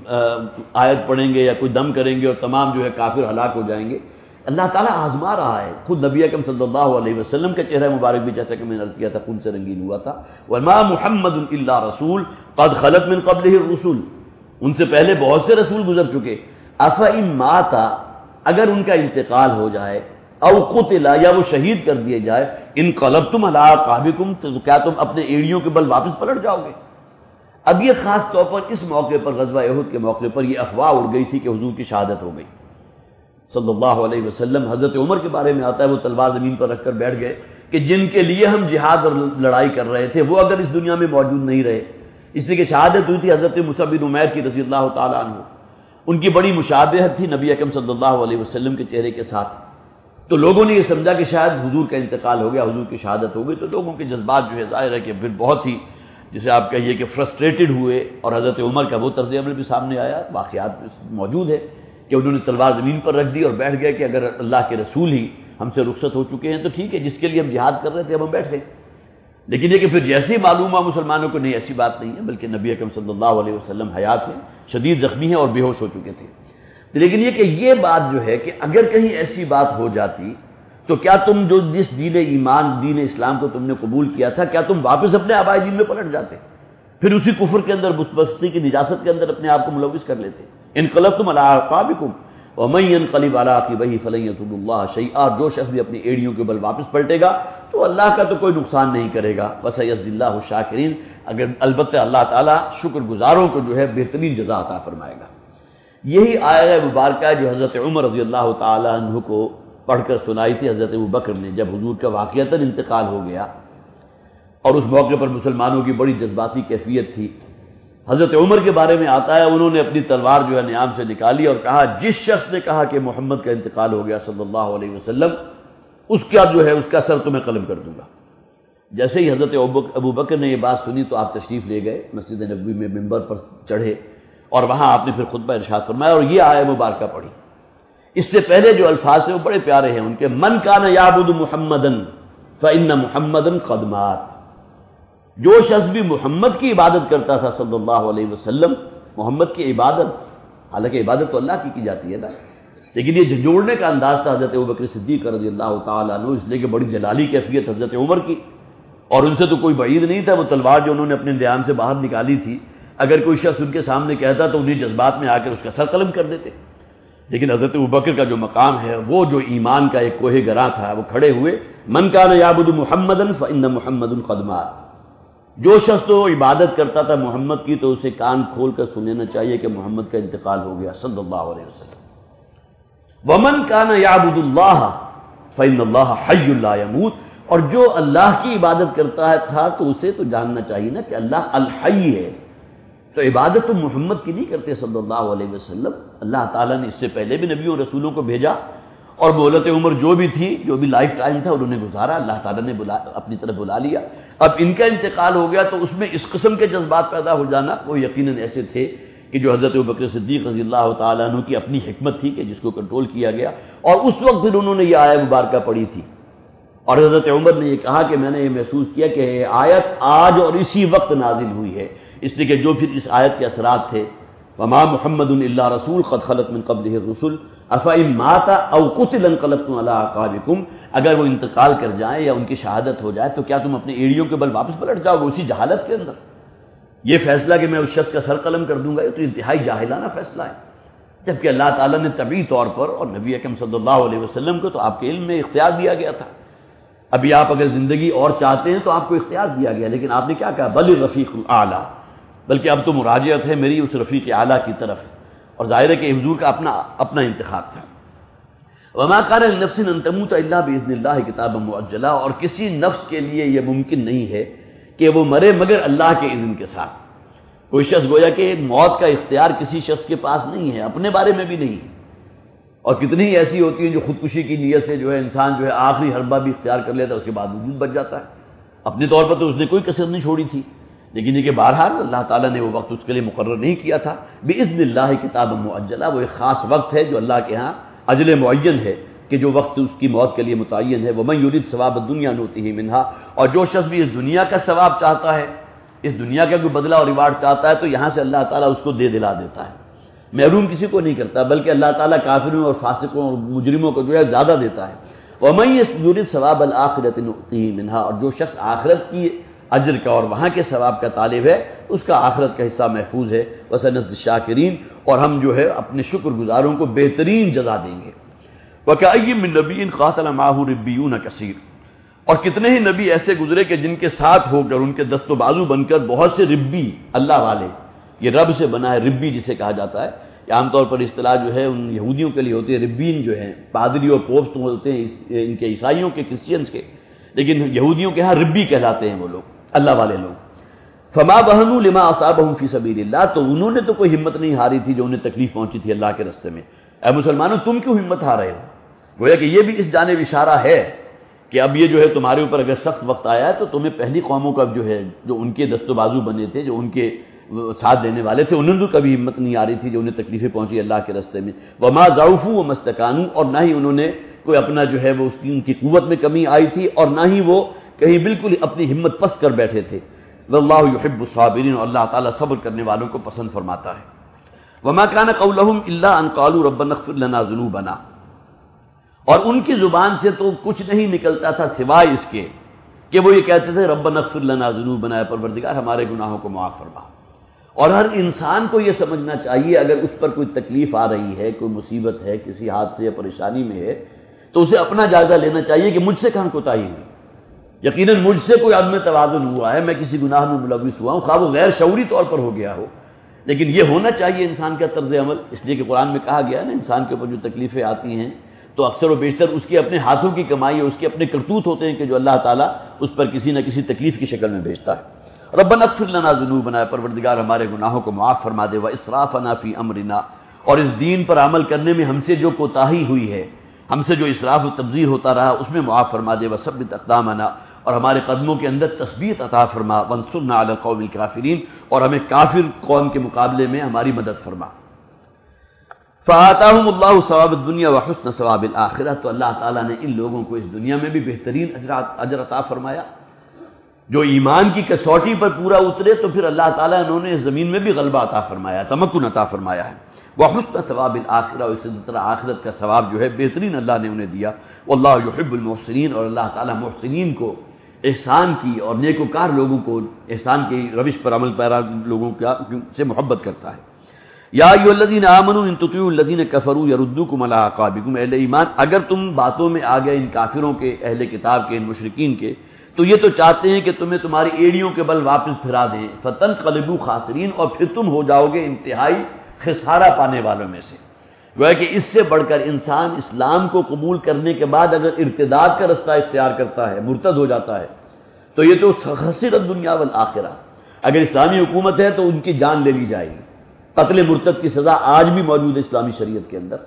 آیت پڑھیں گے یا کوئی دم کریں گے اور تمام جو ہے کافر ہلاک ہو جائیں گے۔ اللہ تعالیٰ آزما رہا ہے، خود نبی اکرم صلی اللہ علیہ وسلم کا چہرہ مبارک بھی جیسا کہ میں نے عرض کیا تھا خون سے رنگین ہوا تھا۔ وَمَا مُحَمَّدٌ إِلَّا رَسُولٌ قَدْ خَلَتْ مِنْ قَبْلِهِ الرُّسُلُ، ان سے پہلے بہت سے رسول گزر چکے۔ أَفَإِن مَاتَ، اگر ان کا انتقال ہو جائے، او قتل، یا وہ شہید کر دیے جائے، انقلبتم علی اعقابکم، تو کیا تم اپنے ایڑیوں کے بل واپس پلٹ جاؤ گے؟ اب یہ خاص طور پر اس موقع پر، غزوہ احد کے موقع پر یہ افواہ اڑ گئی تھی کہ حضور کی شہادت ہو گئی صلی اللہ علیہ وسلم۔ حضرت عمر کے بارے میں آتا ہے وہ تلوار زمین پر رکھ کر بیٹھ گئے کہ جن کے لیے ہم جہاد اور لڑائی کر رہے تھے وہ اگر اس دنیا میں موجود نہیں رہے، اس لیے کہ شہادت ہوئی تھی حضرت مصعب بن عمیر کی رضی اللہ تعالیٰ عنہ، ان کی بڑی مشابہت تھی نبی اکرم صلی اللہ علیہ وسلم کے چہرے کے ساتھ، تو لوگوں نے یہ سمجھا کہ شاید حضور کا انتقال ہو گیا، حضور کی شہادت ہو گئی، تو لوگوں کے جذبات جو ہے ظاہر ہے کہ پھر بہت ہی جسے آپ کہیے کہ فرسٹریٹڈ ہوئے، اور حضرت عمر کا وہ طرز عمل بھی سامنے آیا، واقعات موجود ہے کہ انہوں نے تلوار زمین پر رکھ دی اور بیٹھ گئے کہ اگر اللہ کے رسول ہی ہم سے رخصت ہو چکے ہیں تو ٹھیک ہے، جس کے لیے ہم جہاد کر رہے تھے اب ہم بیٹھ گئے۔ لیکن یہ کہ پھر جیسے ہی معلوم ہوا مسلمانوں کو نہیں ایسی بات نہیں ہے، بلکہ نبی اکرم صلی اللہ علیہ وسلم حیات ہیں، شدید زخمی ہیں اور بے ہوش ہو چکے تھے۔ لیکن یہ کہ یہ بات جو ہے کہ اگر کہیں ایسی بات ہو جاتی تو کیا تم جو جس دین ایمان، دین اسلام کو تم نے قبول کیا تھا، کیا تم واپس اپنے آبائی دین میں پلٹ جاتے، پھر اسی کفر کے اندر، بت پرستی کی نجاست کے اندر اپنے آپ کو ملوث کر لیتے؟ انقلبتم علی اعقابکم ومن ينقلب على عقبیہ فلن یضر اللہ شیئا، جو شخص بھی اپنی ایڑیوں کے بل واپس پلٹے گا تو اللہ کا تو کوئی نقصان نہیں کرے گا۔ وسيجزي الله الشاکرین، اگر البتہ اللہ تعالیٰ شکر گزاروں کو جو ہے بہترین جزا عطا فرمائے گا۔ یہی آیت مبارکہ جو حضرت عمر رضی اللہ تعالی عنہ کو پڑھ کر سنائی تھی حضرت ابوبکر نے جب حضور کا واقعتاً انتقال ہو گیا، اور اس موقع پر مسلمانوں کی بڑی جذباتی کیفیت تھی۔ حضرت عمر کے بارے میں آتا ہے انہوں نے اپنی تلوار جو ہے نیام سے نکالی اور کہا جس شخص نے کہا کہ محمد کا انتقال ہو گیا صلی اللہ علیہ وسلم، اس کا جو ہے اس کا سر تو میں قلم کر دوں گا۔ جیسے ہی حضرت ابوبکر نے یہ بات سنی تو آپ تشریف لے گئے، مسجد نبوی میں ممبر پر چڑھے اور وہاں آپ نے پھر خطبہ ارشاد فرمایا اور یہ آیت مبارکہ پڑھی۔ اس سے پہلے جو الفاظ تھے وہ بڑے پیارے ہیں ان کے، من کان یعبد محمدن فإن محمدن قد مات، جو شخص بھی محمد کی عبادت کرتا تھا صلی اللہ علیہ وسلم، محمد کی عبادت، حالانکہ عبادت تو اللہ کی کی جاتی ہے نا، لیکن یہ جھنجھوڑنے کا انداز تھا حضرت ابوبکر صدیق رضی اللہ تعالیٰ عنہ، اس لیے کہ بڑی جلالی کیفیت حضرت عمر کی، اور ان سے تو کوئی بعید نہیں تھا، وہ تلوار جو انہوں نے اپنے دیان سے باہر نکالی تھی، اگر کوئی شخص ان کے سامنے کہتا تو انہیں جذبات میں آ کر اس کا سر قلم کر دیتے، لیکن حضرت ابوبکر کا جو مقام ہے وہ جو ایمان کا ایک کوہ گراں تھا، وہ کھڑے ہوئے، من کان یعبد محمدن فإن محمد قد مات، جو شخص تو عبادت کرتا تھا محمد کی تو اسے کان کھول کر سن لینا چاہیے کہ محمد کا انتقال ہو گیا صلی اللہ علیہ وسلم۔ ومن کان یعبد اللہ فإن اللہ حی لا يموت، اور جو اللہ کی عبادت کرتا ہے تھا تو اسے تو جاننا چاہیے نا کہ اللہ الحی ہے، تو عبادت تو محمد کی نہیں کرتے صلی اللہ علیہ وسلم، اللہ تعالیٰ نے اس سے پہلے بھی نبیوں اور رسولوں کو بھیجا، اور مہلت عمر جو بھی تھی، جو بھی لائف ٹائم تھا انہوں نے گزارا، اللہ تعالیٰ نے بلا اپنی طرف بلا لیا۔ اب ان کا انتقال ہو گیا تو اس میں اس قسم کے جذبات پیدا ہو جانا وہ یقیناً ایسے تھے کہ جو حضرت ابوبکر صدیق رضی اللہ تعالیٰ عنہ کی اپنی حکمت تھی کہ جس کو کنٹرول کیا گیا، اور اس وقت پھر انہوں نے یہ آیت مبارکہ پڑھی تھی، اور حضرت عمر نے یہ کہا کہ میں نے یہ محسوس کیا کہ یہ آیت آج اور اسی وقت نازل ہوئی ہے، اس لیے کہ جو پھر اس آیت کے اثرات تھے، وما محمد الا رسول قد خلت من قبلہ الرسل افإن مات او قتل انقلبتم علی اعقابکم، اگر وہ انتقال کر جائیں یا ان کی شہادت ہو جائے تو کیا تم اپنی ایڑیوں کے بل واپس پلٹ جاؤ گے اسی جہالت کے اندر؟ یہ فیصلہ کہ میں اس شخص کا سر قلم کر دوں گا یہ تو انتہائی جاہلانہ فیصلہ ہے، جبکہ اللہ تعالیٰ نے طبعی طور پر اور نبی اکرم صلی اللہ علیہ وسلم کو تو آپ کے علم میں اختیار دیا گیا تھا، ابھی آپ اگر زندگی اور چاہتے ہیں تو آپ کو اختیار دیا گیا، لیکن آپ نے کیا کہا بل الرفیق الاعلیٰ، بلکہ اب تو مراجعت ہے میری اس رفیق اعلیٰ کی طرف، اور ظاہر ہے کہ حضور کا اپنا اپنا انتخاب تھا۔ وما كان لنفس ان تموت الا باذن اللہ کتابا مؤجلا، اور کسی نفس کے لیے یہ ممکن نہیں ہے کہ وہ مرے مگر اللہ کے اذن کے ساتھ۔ کوئی شخص گویا کہ موت کا اختیار کسی شخص کے پاس نہیں ہے، اپنے بارے میں بھی نہیں ہے، اور کتنی ایسی ہوتی ہیں جو خودکشی کی نیت سے جو ہے انسان جو ہے آخری حربہ بھی اختیار کر لیتا ہے، اس کے بعد وجود بچ جاتا ہے، اپنے طور پر تو اس نے کوئی کسر نہیں چھوڑی تھی، لیکن یہ کہ بہرحال اللہ تعالیٰ نے وہ وقت اس کے لیے مقرر نہیں کیا تھا، باذن اللہ کتاب مؤجلہ، وہ ایک خاص وقت ہے جو اللہ کے ہاں اجل معین ہے کہ جو وقت اس کی موت کے لیے متعین ہے۔ ومن یرید ثواب الدنیا نؤتہ منہا، اور جو شخص بھی اس دنیا کا ثواب چاہتا ہے، اس دنیا کا کوئی بدلہ اور ریوارڈ چاہتا ہے تو یہاں سے اللہ تعالیٰ اس کو دے دلا دیتا ہے، محروم کسی کو نہیں کرتا، بلکہ اللہ تعالیٰ کافروں اور فاسقوں اور مجرموں کو جو ہے زیادہ دیتا ہے۔ ومن یرید ثواب الآخرۃ نؤتہ منہا، اور جو شخص آخرت کی اجر کا اور وہاں کے ثواب کا طالب ہے اس کا آخرت کا حصہ محفوظ ہے۔ وسنجزی الشاکرین، اور ہم جو ہے اپنے شکر گزاروں کو بہترین جزا دیں گے۔ وَكَأَيٍّ مِّن نَّبِيٍّ قَاتَلَ مَعَهُ رِبِّيُّونَ كَثِيرٌ، اور کتنے ہی نبی ایسے گزرے کہ جن کے ساتھ ہو کر ان کے دست و بازو بن کر بہت سے ربی، اللہ والے، یہ رب سے بنا ہے، ربی جسے کہا جاتا ہے، یہ عام طور پر اصطلاح جو ہے ان یہودیوں کے لیے ہوتی ہے، ربین جو ہیں پادری اور پوپ تو ہوتے ہیں ان کے عیسائیوں کے کرسچنس کے، لیکن یہودیوں کے ہاں ربی کہلاتے ہیں وہ لوگ، اللہ والے لوگ۔ فما بہنوا لما اصابهم فی سبیل اللہ، تو انہوں نے تو کوئی ہمت نہیں ہاری تھی جو انہیں تکلیف پہنچی تھی اللہ کے راستے میں۔ اے مسلمانوں تم کیوں ہمت ہار رہے ہو؟ گویا کہ یہ بھی اس جانب اشارہ ہے کہ اب یہ جو ہے تمہارے اوپر اگر سخت وقت آیا ہے تو تمہیں پہلی قوموں کا جو ہے جو ان کے دست و بازو بنے تھے، جو ان کے ساتھ دینے والے تھے، انہوں نے کبھی ہمت نہیں آ رہی تھی جو انہیں تکلیفیں پہنچی اللہ کے راستے میں۔ وما ضعفوا وما استكانوا، اور نہ ہی انہوں نے کوئی اپنا جو ہے وہ اس کی ان کی قوت میں کمی آئی تھی، اور نہ ہی وہ کہیں بالکل اپنی ہمت پست کر بیٹھے تھے۔ واللہ يحب الصابرین، اور اللہ تعالیٰ صبر کرنے والوں کو پسند فرماتا ہے۔ وما كان قولهم الا ان قالوا ربنا اغفر لنا ذنوبنا، اور ان کی زبان سے تو کچھ نہیں نکلتا تھا سوائے اس کے کہ وہ یہ کہتے تھے ربنا اغفر لنا ذنوبنا، اے پروردگار ہمارے گناہوں کو معاف فرما۔ اور ہر انسان کو یہ سمجھنا چاہیے اگر اس پر کوئی تکلیف آ رہی ہے، کوئی مصیبت ہے، کسی حادثے یا پریشانی میں ہے، تو اسے اپنا جائزہ لینا چاہیے کہ مجھ سے کہاں کوتاہی ہوئی، یقیناً مجھ سے کوئی عدم توازن ہوا ہے، میں کسی گناہ میں ملوث ہوا ہوں، خواہ وہ غیر شعوری طور پر ہو گیا ہو، لیکن یہ ہونا چاہیے انسان کا طرز عمل، اس لیے کہ قرآن میں کہا گیا ہے نا انسان کے اوپر جو تکلیفیں آتی ہیں تو اکثر و بیشتر اس کے اپنے ہاتھوں کی کمائی ہے، اس کے اپنے کرتوت ہوتے ہیں کہ جو اللہ تعالیٰ اس پر کسی نہ کسی تکلیف کی شکل میں بھیجتا ہے۔ ربنا اغفر لنا ذنوبنا، پروردگار ہمارے گناہوں کو معاف فرما دے، واسرافنا فی امرنا، اور اس دین پر عمل کرنے میں ہم سے جو کوتاہی ہوئی ہے، ہم سے جو اسراف و تبذیر ہوتا رہا اس میں معاف فرما دے، وثبت اقدامنا، اور ہمارے قدموں کے اندر تثبیت عطا فرما، وانصرنا علی القوم الکافرین، اور ہمیں کافر قوم کے مقابلے میں ہماری مدد فرما۔ فآتاہم اللہ ثواب الدنیا وحسن ثواب الآخرہ، تو اللہ تعالیٰ نے ان لوگوں کو اس دنیا میں بھی بہترین اجر عطا فرمایا، جو ایمان کی کسوٹی پر پورا اترے تو پھر اللہ تعالیٰ انہوں نے اس زمین میں بھی غلبہ عطا فرمایا، تمکن عطا فرمایا ہے، وحسن ثواب الآخرہ، اور اسی طرح آخرت کا ثواب جو ہے بہترین اللہ نے انہیں دیا۔ واللہ یحب المحسنین، اور اللہ تعالیٰ محسنین کو، احسان کی اور نیکوکار لوگوں کو، احسان کی روش پر عمل پیرا لوگوں سے محبت کرتا ہے۔ یا ایھا الذین آمنوا ان تطیعوا الذین کفروا یردوکم علی اعقابکم، اہل ایمان اگر تم باتوں میں آ گئے ان کافروں کے، اہل کتاب کے، ان مشرکین کے، تو یہ تو چاہتے ہیں کہ تمہیں تمہاری ایڑیوں کے بل واپس پھرا دیں، فتنقلبوا خاسرین، اور پھر تم ہو جاؤ گے انتہائی خسارہ پانے والوں میں سے۔ گویا کہ اس سے بڑھ کر انسان اسلام کو قبول کرنے کے بعد اگر ارتداد کا رستہ اختیار کرتا ہے، مرتد ہو جاتا ہے، تو یہ تو خسر الدنیا والآخرہ۔ اگر اسلامی حکومت ہے تو ان کی جان لے لی جائے گی۔ قتل مرتد کی سزا آج بھی موجود ہے اسلامی شریعت کے اندر،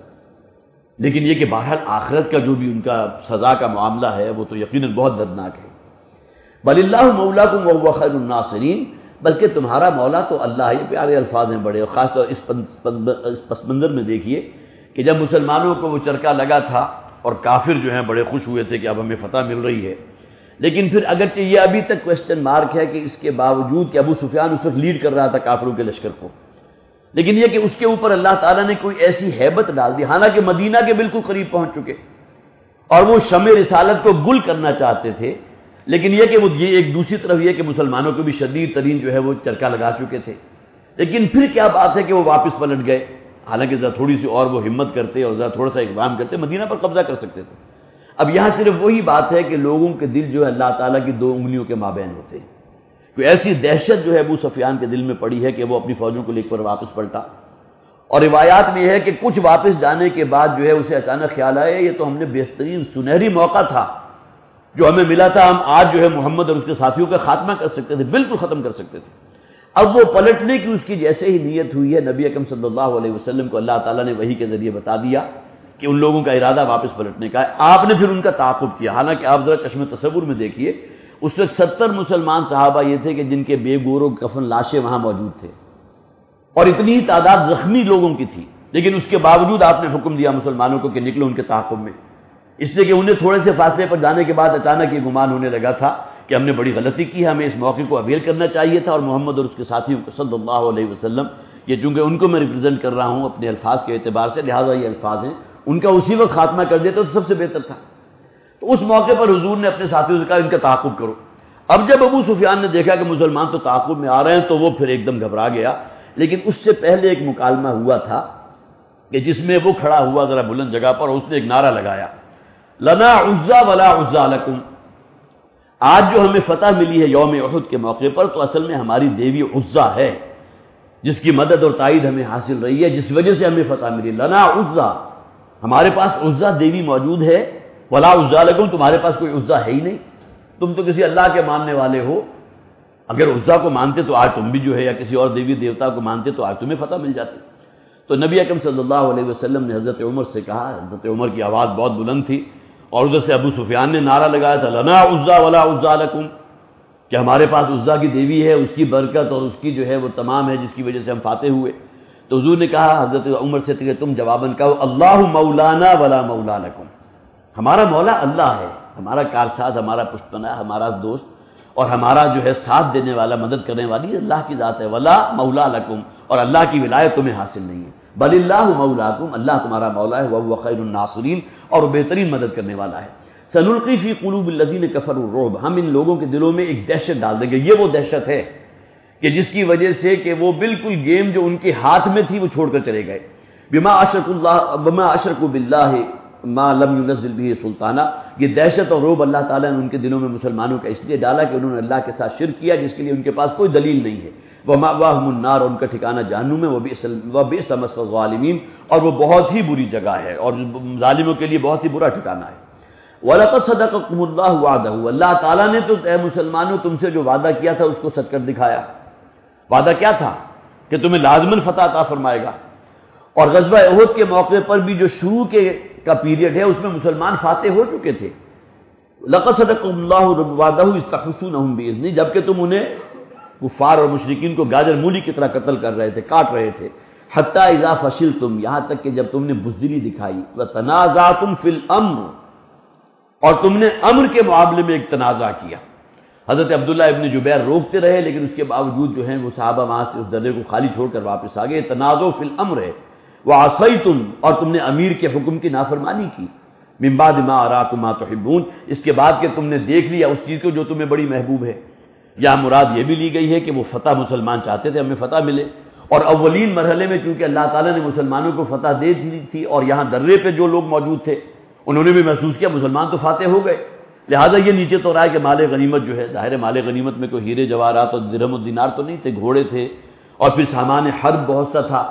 لیکن یہ کہ بہرحال آخرت کا جو بھی ان کا سزا کا معاملہ ہے وہ تو یقیناً بہت دردناک ہے۔ بل اللہ مولاکم وہو خیر الناصرین، بلکہ تمہارا مولا تو اللہ ہے۔ یہ پیارے الفاظ ہیں بڑے، اور خاص طور اس پس منظر میں دیکھیے کہ جب مسلمانوں کو وہ چرکا لگا تھا اور کافر جو ہیں بڑے خوش ہوئے تھے کہ اب ہمیں فتح مل رہی ہے، لیکن پھر اگرچہ یہ ابھی تک کوشچن مارک ہے کہ اس کے باوجود کہ ابو سفیان اس وقت لیڈ کر رہا تھا کافروں کے لشکر کو، لیکن یہ کہ اس کے اوپر اللہ تعالیٰ نے کوئی ایسی ہیبت ڈال دی، حالانکہ مدینہ کے بالکل قریب پہنچ چکے اور وہ شمع رسالت کو گل کرنا چاہتے تھے، لیکن یہ کہ وہ یہ ایک دوسری طرف یہ کہ مسلمانوں کو بھی شدید ترین جو ہے وہ چرکا لگا چکے تھے، لیکن پھر کیا بات ہے کہ وہ واپس پلٹ گئے، حالانکہ ذرا تھوڑی سی اور وہ ہمت کرتے اور ذرا تھوڑا سا اقدام کرتے مدینہ پر قبضہ کر سکتے تھے۔ اب یہاں صرف وہی بات ہے کہ لوگوں کے دل جو ہے اللہ تعالیٰ کی دو انگلیوں کے مابین ہوتے ہیں، کوئی ایسی دہشت جو ہے ابو سفیان کے دل میں پڑی ہے کہ وہ اپنی فوجوں کو لے کر واپس پلٹا، اور روایات میں یہ ہے کہ کچھ واپس جانے کے بعد جو ہے اسے اچانک خیال آیا یہ تو ہم نے بہترین سنہری موقع تھا جو ہمیں ملا تھا، ہم آج جو ہے محمد اور اس کے ساتھیوں کا خاتمہ کر سکتے تھے، بالکل ختم کر سکتے تھے۔ اب وہ پلٹنے کی اس کی جیسے ہی نیت ہوئی ہے، نبی اکرم صلی اللہ علیہ وسلم کو اللہ تعالیٰ نے وحی کے ذریعے بتا دیا کہ ان لوگوں کا ارادہ واپس پلٹنے کا ہے۔ آپ نے پھر ان کا تعاقب کیا، حالانکہ آپ ذرا چشم تصور میں دیکھیے اس وقت ستر مسلمان صحابہ یہ تھے کہ جن کے بے گور و کفن لاشیں وہاں موجود تھے، اور اتنی تعداد زخمی لوگوں کی تھی، لیکن اس کے باوجود آپ نے حکم دیا مسلمانوں کو کہ نکلو ان کے تعاقب میں، اس لیے کہ انہیں تھوڑے سے فاصلے پر جانے کے بعد اچانک یہ گمان ہونے لگا تھا کہ ہم نے بڑی غلطی کی ہے، ہمیں اس موقع کو اویل کرنا چاہیے تھا، اور محمد اور اس کے ساتھیوں کو صلی اللہ علیہ وسلم، یہ چونکہ ان کو میں ریپرزینٹ کر رہا ہوں اپنے الفاظ کے اعتبار سے، لہٰذا یہ الفاظ ہیں، ان کا اسی وقت خاتمہ کر دیتا تو سب سے بہتر تھا۔ تو اس موقع پر حضور نے اپنے ساتھیوں سے کہا ان کا تعاقب کرو۔ اب جب ابو سفیان نے دیکھا کہ مسلمان تو تعاقب میں آ رہے ہیں تو وہ پھر ایک دم گھبرا گیا، لیکن اس سے پہلے ایک مکالمہ ہوا تھا کہ جس میں وہ کھڑا ہوا ذرا بلند جگہ پر، اور اس نے ایک نعرہ لگایا، لنا عزا ولا عزا لکم، آج جو ہمیں فتح ملی ہے یوم احد کے موقع پر تو اصل میں ہماری دیوی عزا ہے جس کی مدد اور تائید ہمیں حاصل رہی ہے، جس وجہ سے ہمیں فتح ملی، لنا عزا، ہمارے پاس عزا دیوی موجود ہے، ولا عزا لکم، تمہارے پاس کوئی عزا ہے ہی نہیں، تم تو کسی اللہ کے ماننے والے ہو، اگر عزا کو مانتے تو آج تم بھی جو ہے یا کسی اور دیوی دیوتا کو مانتے تو آج تمہیں فتح مل جاتی۔ تو نبی اکرم صلی اللہ علیہ وسلم نے حضرت عمر سے کہا، حضرت عمر کی آواز بہت بلند تھی، اور ادھر سے ابو سفیان نے نعرہ لگایا تھا، لنا عزا ولا عزا لکم، کہ ہمارے پاس عزا کی دیوی ہے، اس کی برکت اور اس کی جو ہے وہ تمام ہے جس کی وجہ سے ہم فاتح ہوئے۔ تو حضور نے کہا حضرت عمر سے کہ تم جواباً کہو، اللہ مولانا ولا مولا لکم، ہمارا مولا اللہ ہے، ہمارا کارساز، ہمارا پشتپناہ، ہمارا دوست، اور ہمارا جو ہے ساتھ دینے والا، مدد کرنے والی اللہ کی ذات ہے، ولا مولا لکم، اور اللہ کی ولایت تمہیں حاصل نہیں ہے، بل اللہ مولاکم، اللہ تمہارا مولا ہے، وہو خیر الناصرین، اور وہ بہترین مدد کرنے والا ہے۔ سنلقی فی قلوب الذین کفروا الرعب، ہم ان لوگوں کے دلوں میں ایک دہشت ڈال دیں گے، یہ وہ دہشت ہے کہ جس کی وجہ سے کہ وہ بالکل گیم جو ان کے ہاتھ میں تھی وہ چھوڑ کر چلے گئے، بما اشرکوا اللہ بما اشرکوا باللہ ما لم ينزل به سلطانہ، یہ دہشت اور رعب اللہ تعالیٰ نے ان کے دلوں میں مسلمانوں کا اس لیے ڈالا کہ انہوں نے اللہ کے ساتھ شرک کیا جس کے لیے ان کے پاس کوئی دلیل نہیں ہے، وَمَأْوَاهُمُ النَّارُ، ان کا ٹھکانہ جہنم ہے، وَبِئْسَ مَثْوَى الظَّالِمِينَ، اور وہ بہت ہی بری جگہ ہے اور ظالموں کے لیے بہت ہی برا ٹھکانہ ہے۔ وَلَقَدْ صَدَقَكُمُ اللَّهُ وَعْدَهُ، اللہ تعالیٰ نے تو اے مسلمانوں تم سے جو وعدہ کیا تھا اس کو سچ کر دکھایا۔ وعدہ کیا تھا؟ کہ تمہیں لازماً فتح عطا فرمائے گا، اور غزوہ احد کے موقع پر بھی جو شروع کے کا پیریڈ ہے اس میں مسلمان فاتح ہو چکے تھے۔ لَقَدْ صَدَقَكُمُ اللَّهُ وَعْدَهُ إِذْ تَحْسُونَهُم بِإِذْنِهِ، جبکہ تم انہیں کفار اور مشرکین کو گاجر مولی کی طرح قتل کر رہے تھے، کاٹ رہے تھے، حتیٰ اذا فشلتم، یہاں تک کہ جب تم نے بزدلی دکھائی، وتنازعتم فی الامر، اور تم نے امر کے معاملے میں ایک تنازع کیا۔ حضرت عبداللہ ابن جبیر روکتے رہے لیکن اس کے باوجود جو ہے وہ صحابہ وہاں سے اس درے کو خالی چھوڑ کر واپس آ گئے۔ تنازع فی الامر ہے، وعصیتم، اور تم نے امیر کے حکم کی نافرمانی کی، من بعد ما اراکم ما تحبون، اس کے بعد کہ تم نے دیکھ لیا اس چیز کو جو تمہیں بڑی محبوب ہے۔ یہاں مراد یہ بھی لی گئی ہے کہ وہ فتح مسلمان چاہتے تھے ہمیں فتح ملے، اور اولین مرحلے میں چونکہ اللہ تعالیٰ نے مسلمانوں کو فتح دے دی تھی اور یہاں درے پہ جو لوگ موجود تھے انہوں نے بھی محسوس کیا مسلمان تو فاتح ہو گئے، لہٰذا یہ نیچے تو رہا ہے کہ مال غنیمت جو ہے، ظاہر مال غنیمت میں کوئی ہیرے جواہرات اور درہم و دینار تو نہیں تھے، گھوڑے تھے اور پھر سامان حرب بہت سا تھا،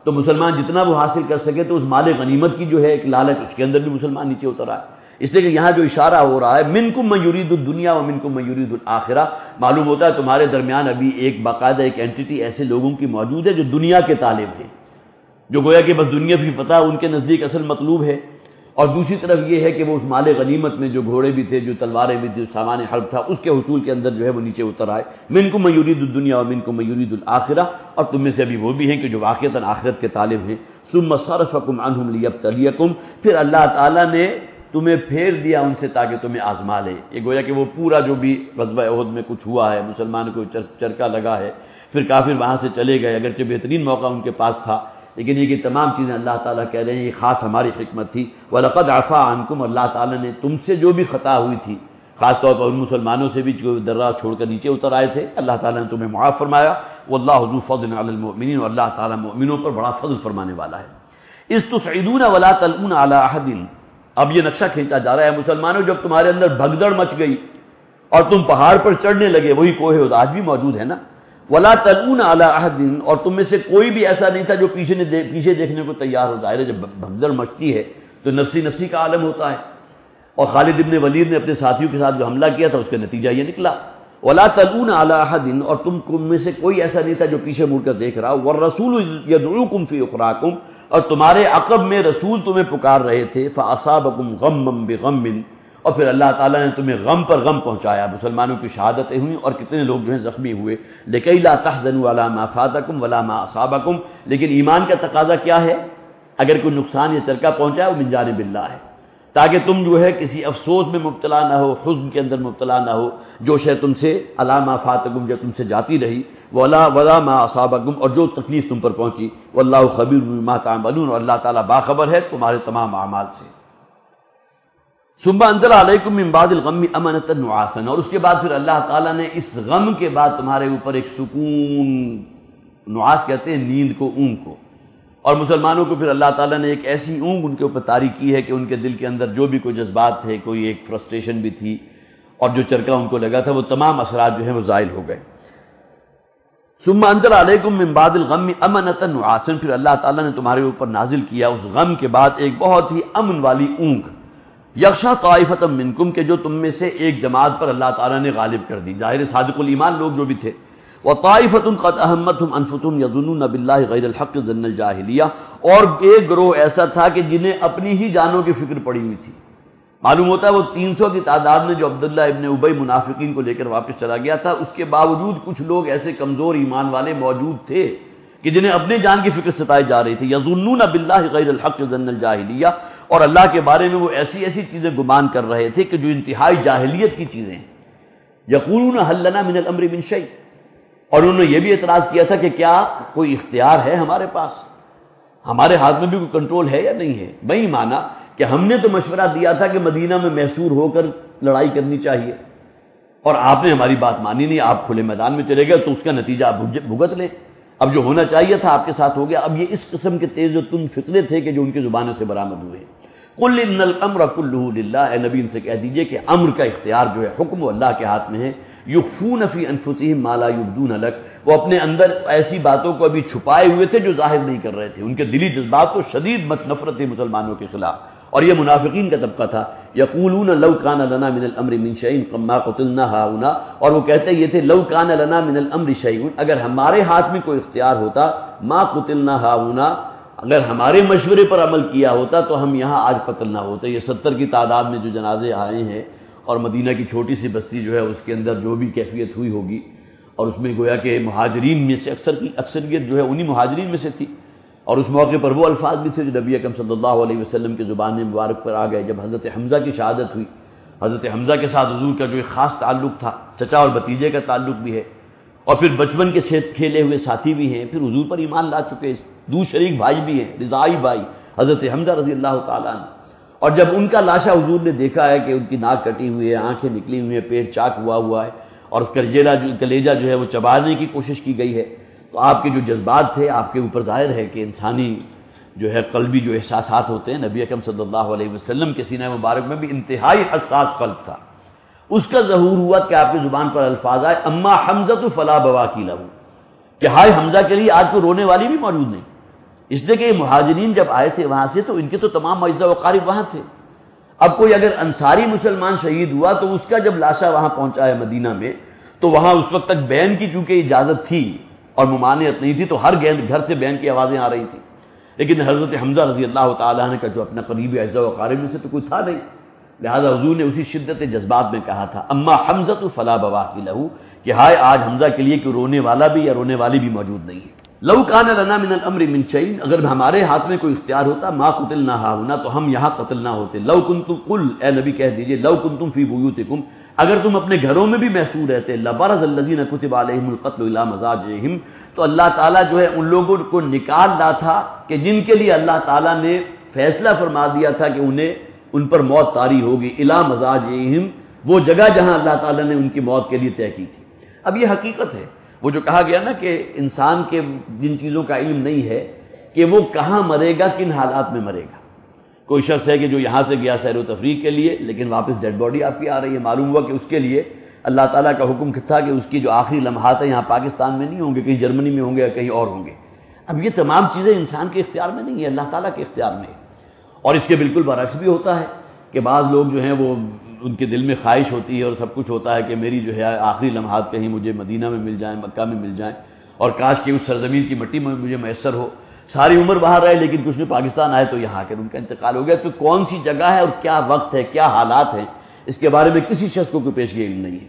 تو مسلمان جتنا وہ حاصل کر سکے تو اس مال غنیمت کی جو ہے ایک لالچ، اس کے اندر بھی مسلمان نیچے اتر آئے. اس لیے کہ یہاں جو اشارہ ہو رہا ہے منکم من یرید الدنیا و منکم من یرید الآخرہ، معلوم ہوتا ہے تمہارے درمیان ابھی ایک باقاعدہ ایک اینٹی ایسے لوگوں کی موجود ہے جو دنیا کے طالب ہیں، جو گویا کہ بس دنیا بھی پتہ ان کے نزدیک اصل مطلوب ہے. اور دوسری طرف یہ ہے کہ وہ اس مال غنیمت میں جو گھوڑے بھی تھے، جو تلواریں بھی تھی، جو سامان حرب تھا، اس کے حصول کے اندر جو ہے وہ نیچے اتر آئے. منکم من یرید الدنیا و منکم من یرید الآخرہ، اور تم میں سے ابھی وہ بھی ہیں کہ جو واقعتاً آخرت کے طالب ہیں. ثم صرفکم عنہم لیبتلیکم، پھر اللہ تعالیٰ نے تمہیں پھیر دیا ان سے تاکہ تمہیں آزما لے. یہ گویا کہ وہ پورا جو بھی غزوہ احد میں کچھ ہوا ہے، مسلمان کو چرکا لگا ہے، پھر کافر وہاں سے چلے گئے، اگرچہ بہترین موقع ان کے پاس تھا، لیکن یہ کہ تمام چیزیں اللہ تعالیٰ کہہ رہے ہیں یہ خاص ہماری حکمت تھی. وَلَقَدْ عَفَا عَنْكُمْ، اللہ تعالیٰ نے تم سے جو بھی خطا ہوئی تھی، خاص طور پر ان مسلمانوں سے بھی جو درہ چھوڑ کر نیچے اتر آئے تھے، اللہ تعالیٰ نے تمہیں معاف فرمایا. وَاللَّهُ ذُو فَضْلٍ عَلَى الْمُؤْمِنِينَ، اور اللہ تعالیٰ مومنوں پر بڑا فضل فرمانے والا ہے. اِذْ تُصْعِدُونَ وَلَا تَلْوُونَ عَلَىٰ أَحَدٍ، اب یہ نقشہ کھینچا جا رہا ہے مسلمانوں، جب تمہارے اندر بھگدڑ مچ گئی اور تم پہاڑ پر چڑھنے لگے، وہی کوہ احد آج بھی موجود ہے نا. ولا تلون علی احد، اور تم میں سے کوئی بھی ایسا نہیں تھا جو پیچھے نے پیچھے دیکھنے کو تیار ہو. ظاہر ہے جب بھگدڑ مچتی ہے تو نفسی نفسی کا عالم ہوتا ہے، اور خالد ابن ولید نے اپنے ساتھیوں کے ساتھ جو حملہ کیا تھا اس کا نتیجہ یہ نکلا. ولا تلون علی احد، اور تم میں سے کوئی ایسا نہیں تھا جو پیچھے مڑ کر دیکھ رہا. والرسول یدعوکم فی اخراکم، اور تمہارے عقب میں رسول تمہیں پکار رہے تھے. فاصابکم غما بغم، اور پھر اللہ تعالیٰ نے تمہیں غم پر غم پہنچایا. مسلمانوں کی شہادتیں ہوئیں اور کتنے لوگ جو ہیں زخمی ہوئے. لکی لا تحزنوا علی ما فاتکم ولا ما اصابکم، لیکن ایمان کا تقاضا کیا ہے؟ اگر کوئی نقصان یا چرکا پہنچا ہے وہ من جانب اللہ ہے، تاکہ تم جو ہے کسی افسوس میں مبتلا نہ ہو، حزن کے اندر مبتلا نہ ہو. جو شے تم سے علی ما فاتکم، جو تم سے جاتی رہی، ولا ولا ما اصابکم، اور جو تکلیف تم پر پہنچی. واللہ خبیر بما تعملون، اور اللہ تعالیٰ باخبر ہے تمہارے تمام اعمال سے. ثم انزل علیکم من بعد الغم امنۃ نعاسا، اور اس کے بعد پھر اللہ تعالیٰ نے اس غم کے بعد تمہارے اوپر ایک سکون، نعاس کہتے ہیں نیند کو، اونگ کو، اور مسلمانوں کو پھر اللہ تعالیٰ نے ایک ایسی اونگ ان کے اوپر طاری کی ہے کہ ان کے دل کے اندر جو بھی کوئی جذبات تھے، کوئی ایک فرسٹریشن بھی تھی، اور جو چرکا ان کو لگا تھا، وہ تمام اثرات جو ہیں وہ زائل ہو گئے. ثم انزل علیکم من بعد الغم امنۃ نعاسا، پھر اللہ تعالیٰ نے تمہارے اوپر نازل کیا اس غم کے بعد ایک بہت ہی امن والی اونگ. یغشا طائفۃ منکم، کہ جو تم میں سے ایک جماعت پر اللہ تعالیٰ نے غالب کر دی، ظاہر صادق الایمان لوگ جو بھی تھے. وطائفۃ قد اہمتہم انفسہم یظنون باللہ غیر الحق ظن الجاہلیہ، اور ایک گروہ ایسا تھا کہ جنہیں اپنی ہی جانوں کی فکر پڑی ہوئی تھی. معلوم ہوتا ہے وہ تین سو کی تعداد میں جو عبداللہ ابن ابی منافقین کو لے کر واپس چلا گیا تھا، اس کے باوجود کچھ لوگ ایسے کمزور ایمان والے موجود تھے کہ جنہیں اپنے جان کی فکر ستائی جا رہی تھی. یظنون باللہ غیر الحق ظن الجاہلیہ، اور اللہ کے بارے میں وہ ایسی ایسی چیزیں گمان کر رہے تھے کہ جو انتہائی جاہلیت کی چیزیں ہیں. یقولون هل لنا من الامر من شیء، اور انہوں نے یہ بھی اعتراض کیا تھا کہ کیا کوئی اختیار ہے ہمارے پاس، ہمارے ہاتھ میں بھی کوئی کنٹرول ہے یا نہیں ہے. بھئی مانا کہ ہم نے تو مشورہ دیا تھا کہ مدینہ میں محصور ہو کر لڑائی کرنی چاہیے، اور آپ نے ہماری بات مانی نہیں، آپ کھلے میدان میں چلے گئے، تو اس کا نتیجہ آپ بھگت لیں. اب جو ہونا چاہیے تھا آپ کے ساتھ ہو گیا. اب یہ اس قسم کے تیز و تند فتنے تھے کہ جو ان کی زبانوں سے برآمد ہوئے. قل ان الامر کلہ للہ، اے نبی ان سے کہہ دیجئے کہ امر کا اختیار جو ہے، حکم وہ اللہ کے ہاتھ میں ہے. یخفون فی انفسہم ما لا یبدون لک، وہ اپنے اندر ایسی باتوں کو ابھی چھپائے ہوئے تھے جو ظاہر نہیں کر رہے تھے. ان کے دلی جذبات تو شدید مت نفرت تھی مسلمانوں کے خلاف، اور یہ منافقین کا طبقہ تھا. یقولون لو کان لنا من الامر من شیء ما قتلنا هاهنا، اور وہ کہتے یہ تھے لو کان لنا من الامر شیء، اگر ہمارے ہاتھ میں کوئی اختیار ہوتا، ما قتلنا هاهنا، اگر ہمارے مشورے پر عمل کیا ہوتا تو ہم یہاں آج قتل نہ ہوتے. یہ ستر کی تعداد میں جو جنازے آئے ہیں، اور مدینہ کی چھوٹی سی بستی جو ہے اس کے اندر جو بھی کیفیت ہوئی ہوگی، اور اس میں گویا کہ مہاجرین میں سے اکثر کی اکثریت جو ہے انہی مہاجرین میں سے تھی. اور اس موقع پر وہ الفاظ بھی تھے جو نبی اکرم صلی اللہ علیہ وسلم کی زبان مبارک پر آ گئے جب حضرت حمزہ کی شہادت ہوئی. حضرت حمزہ کے ساتھ حضور کا جو ایک خاص تعلق تھا، چچا اور بھتیجے کا تعلق بھی ہے، اور پھر بچپن کے کھیلے ہوئے ساتھی بھی ہیں، پھر حضور پر ایمان لا چکے دو شریک بھائی بھی ہیں، رضائی بھائی حضرت حمزہ رضی اللہ تعالیٰ عنہ. اور جب ان کا لاشا حضور نے دیکھا ہے کہ ان کی ناک کٹی ہوئی ہے، آنکھیں نکلی ہوئی ہیں، پیٹ چاک ہوا ہوا ہے، اور اس کا کلیجہ جو ہے وہ چبانے کی کوشش کی گئی ہے، تو آپ کے جو جذبات تھے آپ کے اوپر ظاہر ہے کہ انسانی جو ہے قلبی جو احساسات ہوتے ہیں، نبی اکرم صلی اللہ علیہ وسلم کے سینہ مبارک میں بھی انتہائی حساس قلب تھا. اس کا ظہور ہوا کہ آپ کی زبان پر الفاظ آئے اما حمزہ فلا بواکی لہو، کہ ہائے حمزہ کے لیے آج کوئی رونے والی بھی موجود نہیں. اس لیے کہ مہاجرین جب آئے تھے وہاں سے تو ان کے تو تمام اعزاء و اقارب وہاں تھے. اب کوئی اگر انصاری مسلمان شہید ہوا تو اس کا جب لاشا وہاں پہنچا ہے مدینہ میں تو وہاں اس وقت تک بین کی چونکہ اجازت تھی اور ممانعت نہیں تھی تو ہر گھر سے بین کی آوازیں آ رہی تھیں. لیکن حضرت حمزہ رضی اللہ تعالیٰ عنہ کا جو اپنا قریبی اعزاء و اقارب میں سے تو کوئی تھا نہیں، لہذا حضور نے اسی شدت جذبات میں کہا تھا اما حمزہ فلا بواہ لہو، کہ ہائے آج حمزہ کے لیے کوئی رونے والا بھی یا رونے والی بھی موجود نہیں ہے. لو کان لنا من الامر من شیء، اگر ہمارے ہاتھ میں کوئی اختیار ہوتا ما قتلنا ہاہنا، تو ہم یہاں قتل نہ ہوتے. لو کنتم، قل اے نبی کہہ دیجئے، لو کنتم فی بیوتکم، اگر تم اپنے گھروں میں بھی محصور رہتے، لبرز الذین کتب علیہم القتل الی مضاجعہم، تو اللہ تعالیٰ جو ہے ان لوگوں کو نکال لا تھا کہ جن کے لیے اللہ تعالیٰ نے فیصلہ فرما دیا تھا کہ انہیں ان پر موت طاری ہوگی، الی مضاجعہم، وہ جگہ جہاں اللہ تعالیٰ نے ان کی موت کے لیے طے کی تھی. اب یہ حقیقت ہے، وہ جو کہا گیا نا کہ انسان کے جن چیزوں کا علم نہیں ہے کہ وہ کہاں مرے گا، کن حالات میں مرے گا. کوئی شخص ہے کہ جو یہاں سے گیا سیر و تفریح کے لیے لیکن واپس ڈیڈ باڈی آپ کی آ رہی ہے، معلوم ہوا کہ اس کے لیے اللہ تعالیٰ کا حکم تھا کہ اس کی جو آخری لمحات ہیں یہاں پاکستان میں نہیں ہوں گے، کہیں جرمنی میں ہوں گے یا کہیں اور ہوں گے. اب یہ تمام چیزیں انسان کے اختیار میں نہیں ہے، اللہ تعالیٰ کے اختیار میں ہے. اور اس کے بالکل برعکس بھی ہوتا ہے کہ بعض لوگ جو ہیں وہ ان کے دل میں خواہش ہوتی ہے اور سب کچھ ہوتا ہے کہ میری جو ہے آخری لمحات کہیں مجھے مدینہ میں مل جائیں، مکہ میں مل جائیں، اور کاش کہ اس سرزمین کی مٹی میں مجھے میسر ہو. ساری عمر باہر رہے لیکن کچھ نہیں، پاکستان آئے تو یہاں آ کر ان کا انتقال ہو گیا. تو کون سی جگہ ہے اور کیا وقت ہے، کیا حالات ہیں، اس کے بارے میں کسی شخص کو کوئی پیشگی علم نہیں ہے.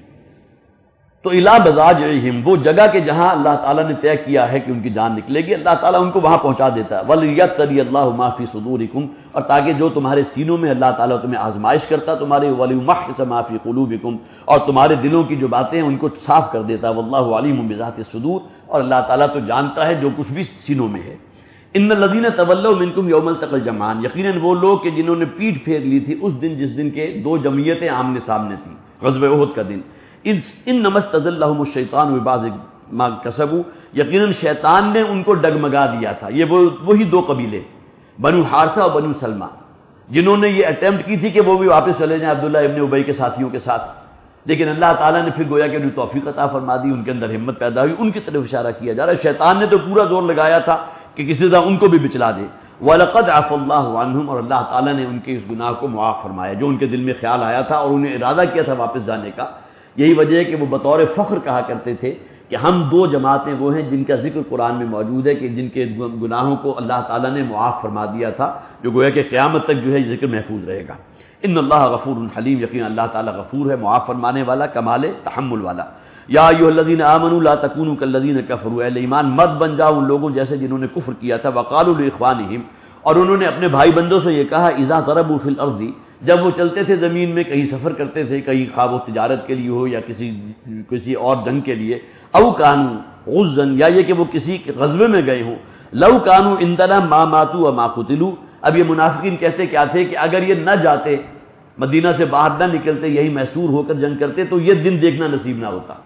تو الا بزاجہم، وہ جگہ کہ جہاں اللہ تعالیٰ نے طے کیا ہے کہ ان کی جان نکلے گی، اللہ تعالیٰ ان کو وہاں پہنچا دیتا ہے. وَلْيَبْتَلِيَ اللَّهُ مَا فِي صُدُورِكُمْ، اور تاکہ جو تمہارے سینوں میں اللہ تعالیٰ تمہیں آزمائش کرتا تمہارے، وَلْيُمَحِّصَ مَا فِي قُلُوبِكُمْ، اور تمہارے دلوں کی جو باتیں ہیں ان کو صاف کر دیتا. وَاللَّهُ عَلِيمٌ بِذَاتِ الصُّدُورِ، اور اللہ تعالیٰ تو جانتا ہے جو کچھ بھی سینوں میں ہے. ان الذین تولوا منکم یوم التقى الجمعان، یقیناً وہ لوگ کہ جنہوں نے پیٹھ پھیر لی تھی اس دن جس دن کے دو جمعیتیں آمنے سامنے تھیں، غزوہ احد کا دن. انما استزلهم الشیطان ببعض ما کسبوا، یقیناً شیطان نے ان کو ڈگمگا دیا تھا. یہ وہ وہی دو قبیلے بنو حارثہ اور بنو سلمہ جنہوں نے یہ اٹیمپٹ کی تھی کہ وہ بھی واپس چلے جائیں عبداللہ ابن ابی کے ساتھیوں کے ساتھ، لیکن اللہ تعالیٰ نے پھر گویا کہ انہیں توفیق عطا فرما دی، ان کے اندر ہمت پیدا ہوئی، ان کی طرف اشارہ کیا جا رہا ہے. شیطان نے تو پورا زور لگایا تھا کہ کسی طرح ان کو بھی بچلا دے. وَلَقَدْ عَفَا اللَّهُ عَنْهُمْ، اور اللہ تعالیٰ نے ان کے اس گناہ کو معاف فرمایا جو ان کے دل میں خیال آیا تھا اور انہیں ارادہ کیا تھا واپس جانے کا. یہی وجہ ہے کہ وہ بطور فخر کہا کرتے تھے کہ ہم دو جماعتیں وہ ہیں جن کا ذکر قرآن میں موجود ہے کہ جن کے گناہوں کو اللہ تعالیٰ نے معاف فرما دیا تھا، جو گویا کہ قیامت تک جو ہے یہ ذکر محفوظ رہے گا. ان اللہ غفور حلیم، یقین اللہ تعالیٰ غفور ہے، معاف فرمانے والا، کمال تحمل والا. یا ایھا الذین آمنوا لا تکونوا کالذین کفروا، اہل ایمان مت بن جاؤ ان لوگوں جیسے جنہوں نے کفر کیا تھا. وقالوا لاخوانہم، اور انہوں نے اپنے بھائی بندوں سے یہ کہا اذا ضربوا فی الارض، جب وہ چلتے تھے زمین میں، کہیں سفر کرتے تھے، کہیں خواہ وہ تجارت کے لیے ہو یا کسی کسی اور جنگ کے لیے، او کانوا غزا، یا یہ کہ وہ کسی غزوے میں گئے ہوں، لو کانوا عندنا ما ماتوا وما قتلوا. اب یہ منافقین کہتے کیا تھے کہ اگر یہ نہ جاتے، مدینہ سے باہر نہ نکلتے، یہی محصور ہو کر جنگ کرتے تو یہ دن دیکھنا نصیب نہ ہوتا.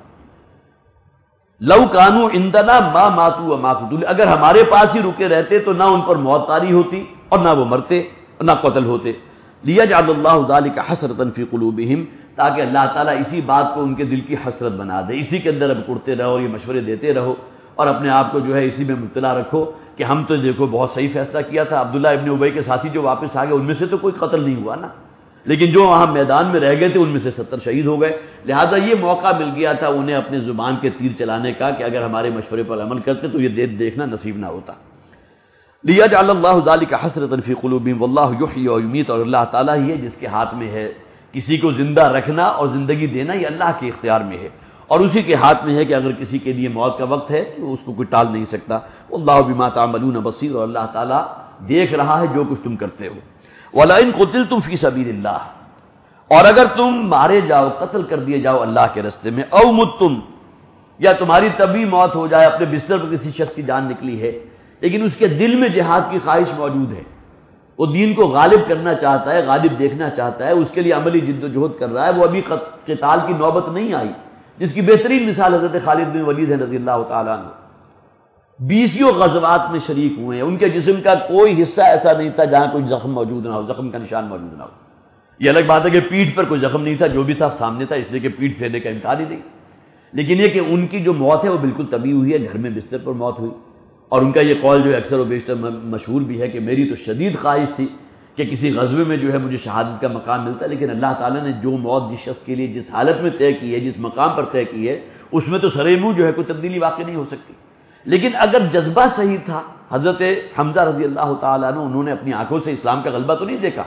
لو کانوا عندنا ما ماتوا وما قتلوا، اگر ہمارے پاس ہی رکے رہتے تو نہ ان پر موت طاری ہوتی اور نہ وہ مرتے اور نہ قتل ہوتے. لیجعل اللہ ذلک حسرۃ فی قلوبہم، تاکہ اللہ تعالیٰ اسی بات کو ان کے دل کی حسرت بنا دے، اسی کے اندر اب کرتے رہو اور یہ مشورے دیتے رہو اور اپنے آپ کو جو ہے اسی میں مبتلا رکھو کہ ہم تو دیکھو بہت صحیح فیصلہ کیا تھا. عبداللہ ابن ابی کے ساتھی جو واپس آ گئے ان میں سے تو کوئی قتل نہیں ہوا نا، لیکن جو وہاں میدان میں رہ گئے تھے ان میں سے ستر شہید ہو گئے. لہٰذا یہ موقع مل گیا تھا انہیں اپنے زبان کے تیر چلانے کا کہ اگر ہمارے مشورے پر عمل کرتے تو یہ دیکھنا نصیب نہ ہوتا. لیجعل اللہ ذلک حسرۃ فی قلوبہم واللہ یحیی ویمیت، اور اللہ تعالیٰ ہی ہے جس کے ہاتھ میں ہے کسی کو زندہ رکھنا اور زندگی دینا، یہ اللہ کے اختیار میں ہے، اور اسی کے ہاتھ میں ہے کہ اگر کسی کے لیے موت کا وقت ہے تو اس کو کوئی ٹال نہیں سکتا. واللہ بما تعملون بصیر، اور اللہ تعالیٰ دیکھ رہا ہے جو کچھ تم کرتے ہو. وَلَئِن قُتِلْتُمْ فِي سَبِيلِ اللَّهِ، اور اگر تم مارے جاؤ، قتل کر دیے جاؤ اللہ کے راستے میں، او متم، یا تمہاری طبی موت ہو جائے، اپنے بستر پر کسی شخص کی جان نکلی ہے لیکن اس کے دل میں جہاد کی خواہش موجود ہے، وہ دین کو غالب کرنا چاہتا ہے، غالب دیکھنا چاہتا ہے، اس کے لیے عملی جد و جہد کر رہا ہے، وہ ابھی قتال کی نوبت نہیں آئی، جس کی بہترین مثال حضرت خالد بن ولید ہے رضی اللہ تعالیٰ عنہ. بیسیوں غزوات میں شریک ہوئے ہیں، ان کے جسم کا کوئی حصہ ایسا نہیں تھا جہاں کوئی زخم موجود نہ ہو، زخم کا نشان موجود نہ ہو. یہ الگ بات ہے کہ پیٹھ پر کوئی زخم نہیں تھا، جو بھی تھا سامنے تھا، اس لیے کہ پیٹھ پھیرنے کا امکان ہی نہیں. لیکن یہ کہ ان کی جو موت ہے وہ بالکل طبیعی ہوئی ہے، گھر میں بستر پر موت ہوئی. اور ان کا یہ قول جو ہے اکثر و بیشتر مشہور بھی ہے کہ میری تو شدید خواہش تھی کہ کسی غزوے میں جو ہے مجھے شہادت کا مقام ملتا، لیکن اللہ تعالیٰ نے جو موت جس شخص کے لیے جس حالت میں طے کی ہے، جس مقام پر طے کی ہے، اس میں تو سرے منہ جو ہے کوئی تبدیلی واقع نہیں ہو سکتی۔ لیکن اگر جذبہ صحیح تھا، حضرت حمزہ رضی اللہ تعالیٰ عنہ انہوں نے اپنی آنکھوں سے اسلام کا غلبہ تو نہیں دیکھا،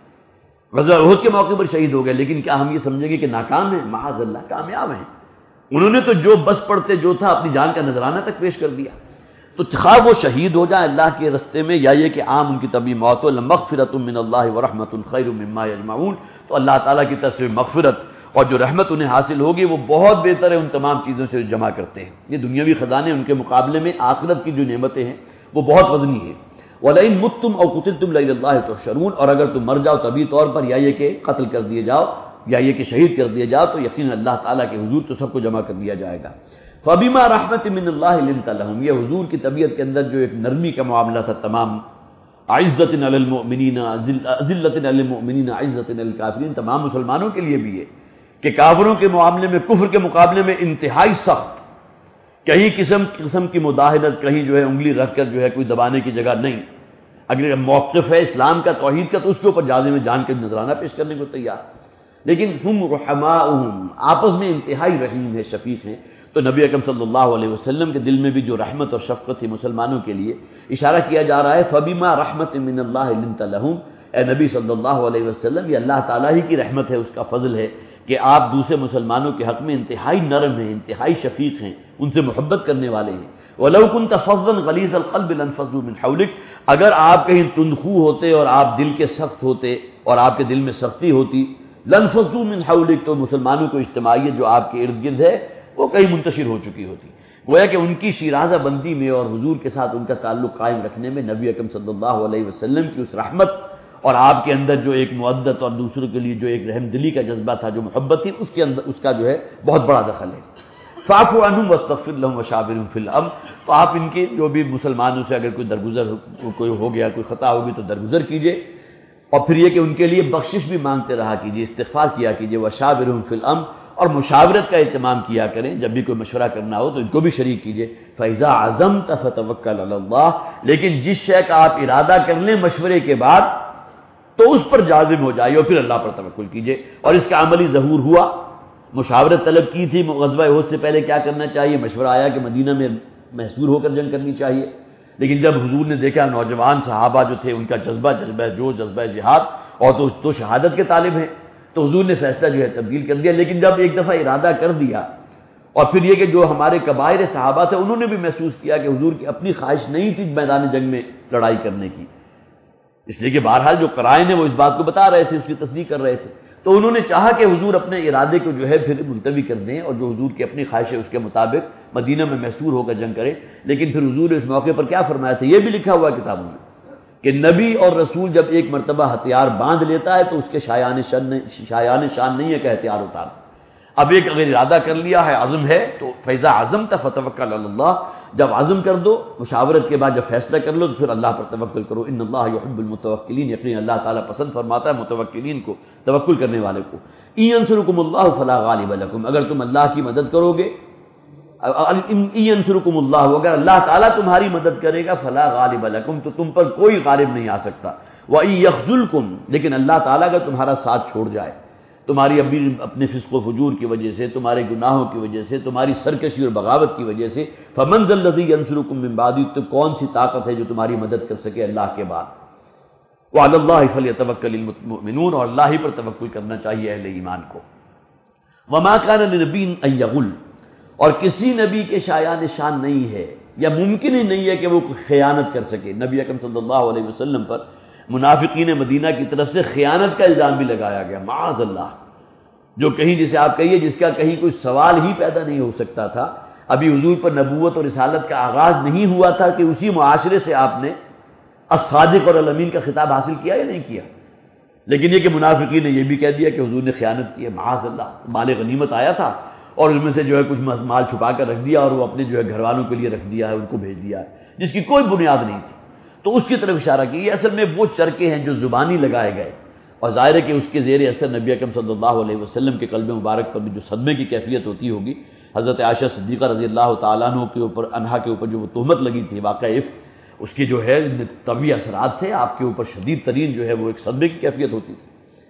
غزوہ احد کے موقع پر شہید ہو گئے، لیکن کیا ہم یہ سمجھیں گے کہ ناکام ہیں؟ معاذ اللہ، کامیاب ہیں۔ انہوں نے تو جو بس پڑتے جو تھا اپنی جان کا نذرانہ تک پیش کر دیا۔ تو خواہ وہ شہید ہو جائیں اللہ کے رستے میں، یا یہ کہ عام ان کی طبی موت ہو، لمغفرۃ من اللہ ورحمۃ خیر مما یجمعون، تو اللہ تعالیٰ کی طرف سے مغفرت اور جو رحمت انہیں حاصل ہوگی وہ بہت بہتر ہے ان تمام چیزوں سے جمع کرتے ہیں۔ یہ دنیاوی خزانے ان کے مقابلے میں آخرت کی جو نعمتیں ہیں وہ بہت وزنی ہیں۔ وَلَئِن مُتُّمْ أَوْ قُتِلْتُمْ لَإِلَى اللَّهِ تُحْشَرُونَ، اور اگر تم مر جاؤ طبی طور پر، یا یہ کہ قتل کر دیے جاؤ، یا یہ کہ شہید کر دیے جاؤ، تو یقیناً اللہ تعالیٰ کے حضور تو سب کو جمع کر دیا جائے گا۔ فَبِمَا رَحْمَةٍ مِّنَ اللَّهِ لِنتَ لَهُمْ، یہ حضور کی طبیعت کے اندر جو ایک نرمی کا معاملہ تھا، تمام عزت علی المؤمنین ذلت علی المؤمنین عزت علی الکافرین، تمام مسلمانوں کے لیے بھی ہے کہ کافروں کے معاملے میں، کفر کے مقابلے میں انتہائی سخت، کہیں قسم قسم کی مداہنت، کہیں جو ہے انگلی رکھ کر جو ہے کوئی دبانے کی جگہ نہیں۔ اگر موقف ہے اسلام کا، توحید کا، تو اس کے اوپر جازے میں جان کے نذرانہ پیش کرنے کو تیار۔ لیکن ہم رحماؤہم، آپس میں انتہائی رحیم ہے، شفیق ہیں۔ تو نبی اکرم صلی اللہ علیہ وسلم کے دل میں بھی جو رحمت اور شفقت تھی مسلمانوں کے لیے، اشارہ کیا جا رہا ہے فَبِمَا رَحْمَةٍ مِّنَ اللَّهِ لِنتَ لَهُمْ، اے نبی صلی اللہ علیہ وسلم، یہ اللہ تعالیٰ ہی کی رحمت ہے، اس کا فضل ہے کہ آپ دوسرے مسلمانوں کے حق میں انتہائی نرم ہیں، انتہائی شفیق ہیں، ان سے محبت کرنے والے ہیں۔ وَلَوْ كُنْتَ فَظًّا غَلِيظَ الْقَلْبِ لَانفَضُّوا مِنْ حَوْلِكَ، اگر آپ کہیں تندخو ہوتے اور آپ دل کے سخت ہوتے اور آپ کے دل میں سختی ہوتی، لَانفَضُّوا مِنْ حَوْلِكَ، تو مسلمانوں کو اجتماعیت جو آپ کے ارد گرد ہے وہ کہیں منتشر ہو چکی ہوتی۔ گویا کہ ان کی شیرازہ بندی میں اور حضور کے ساتھ ان کا تعلق قائم رکھنے میں نبی اکرم صلی اللہ علیہ وسلم کی اس رحمت اور آپ کے اندر جو ایک مودت اور دوسروں کے لیے جو ایک رحم دلی کا جذبہ تھا، جو محبت تھی، اس کے اندر اس کا جو ہے بہت بڑا دخل ہے۔ فاعف عنہم واستغفر لهم وشاورهم فی الامر، تو آپ ان کے جو بھی مسلمانوں سے اگر کوئی درگزر کوئی ہو گیا، کوئی خطا ہوگی تو درگزر کیجیے، اور پھر یہ کہ ان کے لیے بخشش بھی مانگتے رہا کیجیے، استغفار کیا کیجیے، وشاورهم فی الامر، اور مشاورت کا اہتمام کیا کریں، جب بھی کوئی مشورہ کرنا ہو تو ان کو بھی شریک کیجیے۔ فَإِذَا عَزَمْتَ فَتَوَكَّلْ عَلَى اللَّهِ، لیکن جس شے کا آپ ارادہ کر لیں مشورے کے بعد تو اس پر جازم ہو جائیے اور پھر اللہ پر توکل کیجیے۔ اور اس کا عملی ظہور ہوا، مشاورت طلب کی تھی، غزوہ احد سے پہلے کیا کرنا چاہیے، مشورہ آیا کہ مدینہ میں محصور ہو کر جنگ کرنی چاہیے، لیکن جب حضور نے دیکھا نوجوان صحابہ جو تھے ان کا جذبہ جذبہ جو جذبہ جہاد اور تو تو شہادت کے طالب ہیں، تو حضور نے فیصلہ جو ہے تبدیل کر دیا۔ لیکن جب ایک دفعہ ارادہ کر دیا، اور پھر یہ کہ جو ہمارے کبائر صحابہ تھے انہوں نے بھی محسوس کیا کہ حضور کی اپنی خواہش نہیں تھی میدان جنگ میں لڑائی کرنے کی، اس لیے کہ بہرحال جو قرائن ہیں وہ اس بات کو بتا رہے تھے، اس کی تصدیق کر رہے تھے، تو انہوں نے چاہا کہ حضور اپنے ارادے کو جو ہے پھر ملتوی کر دیں اور جو حضور کی اپنی خواہش ہے اس کے مطابق مدینہ میں محصور ہو کر جنگ کریں۔ لیکن پھر حضور نے اس موقع پر کیا فرمایا تھا، یہ بھی لکھا ہوا کتابوں میں کہ نبی اور رسول جب ایک مرتبہ ہتھیار باندھ لیتا ہے تو اس کے شایان شان شایان شان نہیں ہے کہ ہتھیار اتار۔ اب ایک اگر ارادہ کر لیا ہے، عزم ہے، تو فیضا عزم تا فتوکل علی اللہ، جب عزم کر دو، مشاورت کے بعد جب فیصلہ کر لو تو پھر اللہ پر توکل کرو۔ ان اللہ یحب المتوکلین، یقین اللہ تعالیٰ پسند فرماتا ہے متوکلین کو، توکل کرنے والے کو۔ ان ینصرکم اللہ فلا غالب لکم، اگر تم اللہ کی مدد کرو گے، ان ینصرکم اللہ، اگر اللہ تعالیٰ تمہاری مدد کرے گا، فلا غالب لکم، تو تم پر کوئی غالب نہیں آ سکتا۔ وَإِن يَخْذُلْكُمْ، لیکن اللہ تعالیٰ اگر تمہارا ساتھ چھوڑ جائے، تمہاری ابھی اپنے فسق و فجور کی وجہ سے، تمہارے گناہوں کی وجہ سے، تمہاری سرکشی اور بغاوت کی وجہ سے، فَمَنْ ذَا الَّذِي يَنصُرُكُم مِّن بَعْدِهِ، تو کون سی طاقت ہے جو تمہاری مدد کر سکے اللہ کے بعد۔ وَعَلَى اللَّهِ فَلْيَتَوَكَّلِ الْمُؤْمِنُونَ، اور اللہ ہی پر توکل کرنا چاہیے اہل ایمان کو۔ وَمَا كَانَ لِنَبِيٍّ أَن يَغُلَّ، اور کسی نبی کے شایان شان نہیں ہے یا ممکن ہی نہیں ہے کہ وہ خیانت کر سکے۔ نبی اکرم صلی اللہ علیہ وسلم پر منافقین مدینہ کی طرف سے خیانت کا الزام بھی لگایا گیا، معاذ اللہ، جو کہیں جسے آپ کہیے جس کا کہیں کوئی سوال ہی پیدا نہیں ہو سکتا تھا۔ ابھی حضور پر نبوت اور رسالت کا آغاز نہیں ہوا تھا کہ اسی معاشرے سے آپ نے الصادق اور الامین کا خطاب حاصل کیا یا نہیں کیا، لیکن یہ کہ منافقین نے یہ بھی کہہ دیا کہ حضور نے خیانت کی ہے، معاذ اللہ۔ مال غنیمت آیا تھا اور اس میں سے جو ہے کچھ مال چھپا کر رکھ دیا اور وہ اپنے جو ہے گھر والوں کے لیے رکھ دیا ہے، ان کو بھیج دیا ہے، جس کی کوئی بنیاد نہیں تھی، تو اس کی طرف اشارہ کی۔ یہ اصل میں وہ چرکے ہیں جو زبانی لگائے گئے، اور ظاہر ہے کہ اس کے زیر اثر نبی اکرم صلی اللہ علیہ وسلم کے قلب مبارک پر بھی جو صدمے کی کیفیت ہوتی ہوگی، حضرت عائشہ صدیقہ رضی اللہ تعالیٰ عنہ کے اوپر عنہا کے اوپر جو وہ تہمت لگی تھی واقعہ عفق، اس کے جو ہے طبعی اثرات تھے، آپ کے اوپر شدید ترین جو ہے وہ ایک صدمے کی کیفیت ہوتی تھی۔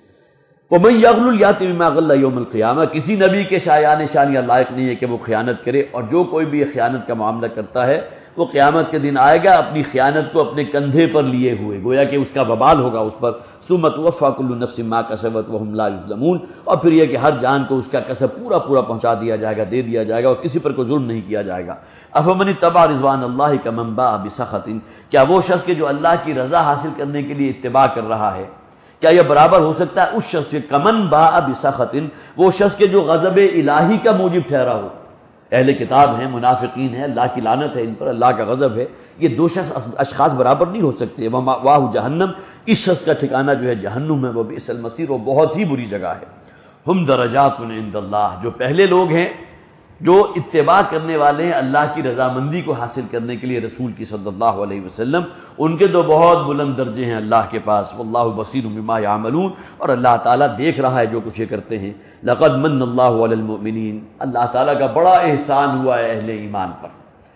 وَمَن يَغْلُلْ يَأْتِ بِمَا غَلَّ يَوْمَ الْقِيَامَةِ، کسی نبی کے شایان شان یا لائق نہیں ہے کہ وہ خیانت کرے، اور جو کوئی بھی خیانت کا معاملہ کرتا ہے وہ قیامت کے دن آئے گا اپنی خیانت کو اپنے کندھے پر لیے ہوئے، گویا کہ اس کا وبال ہوگا اس پر۔ ثُمَّ تُوَفَّىٰ كُلُّ نَفْسٍ مَّا كَسَبَتْ وَهُمْ لَا يُظْلَمُونَ، اور پھر یہ کہ ہر جان کو اس کا کسب پورا پورا پہنچا دیا جائے گا، دے دیا جائے گا، اور کسی پر کوئی ظلم نہیں کیا جائے گا۔ أَفَمَنِ اتَّبَعَ رِضْوَانَ اللَّهِ كَمَن بَاءَ بِسَخَطٍ، کیا وہ شخص کہ جو اللہ کی رضا حاصل کرنے کے لیے اتباع کر رہا ہے، کیا یہ برابر ہو سکتا ہے اس شخص کے کمن باء بسخط، وہ شخص کے جو غضب الہی کا موجب ٹھہرا ہو؟ اہل کتاب ہیں، منافقین ہیں، اللہ کی لعنت ہے ان پر، اللہ کا غضب ہے، یہ دو شخص اشخاص برابر نہیں ہو سکتے۔ وَمَأْوَاهُ جہنم، اس شخص کا ٹھکانہ جو ہے جہنم ہے، وہ بئس المصیر، وہ بہت ہی بری جگہ ہے۔ ہم درجات عند اللہ، جو پہلے لوگ ہیں جو اتباع کرنے والے ہیں اللہ کی رضامندی کو حاصل کرنے کے لیے رسول کی صلی اللہ علیہ وسلم، ان کے تو بہت بلند درجے ہیں اللہ کے پاس۔ واللہ بصیر بما یعملون، اور اللہ تعالیٰ دیکھ رہا ہے جو کچھ یہ کرتے ہیں۔ لقد من اللہ علی المؤمنین، اللہ تعالیٰ کا بڑا احسان ہوا ہے اہل ایمان پر۔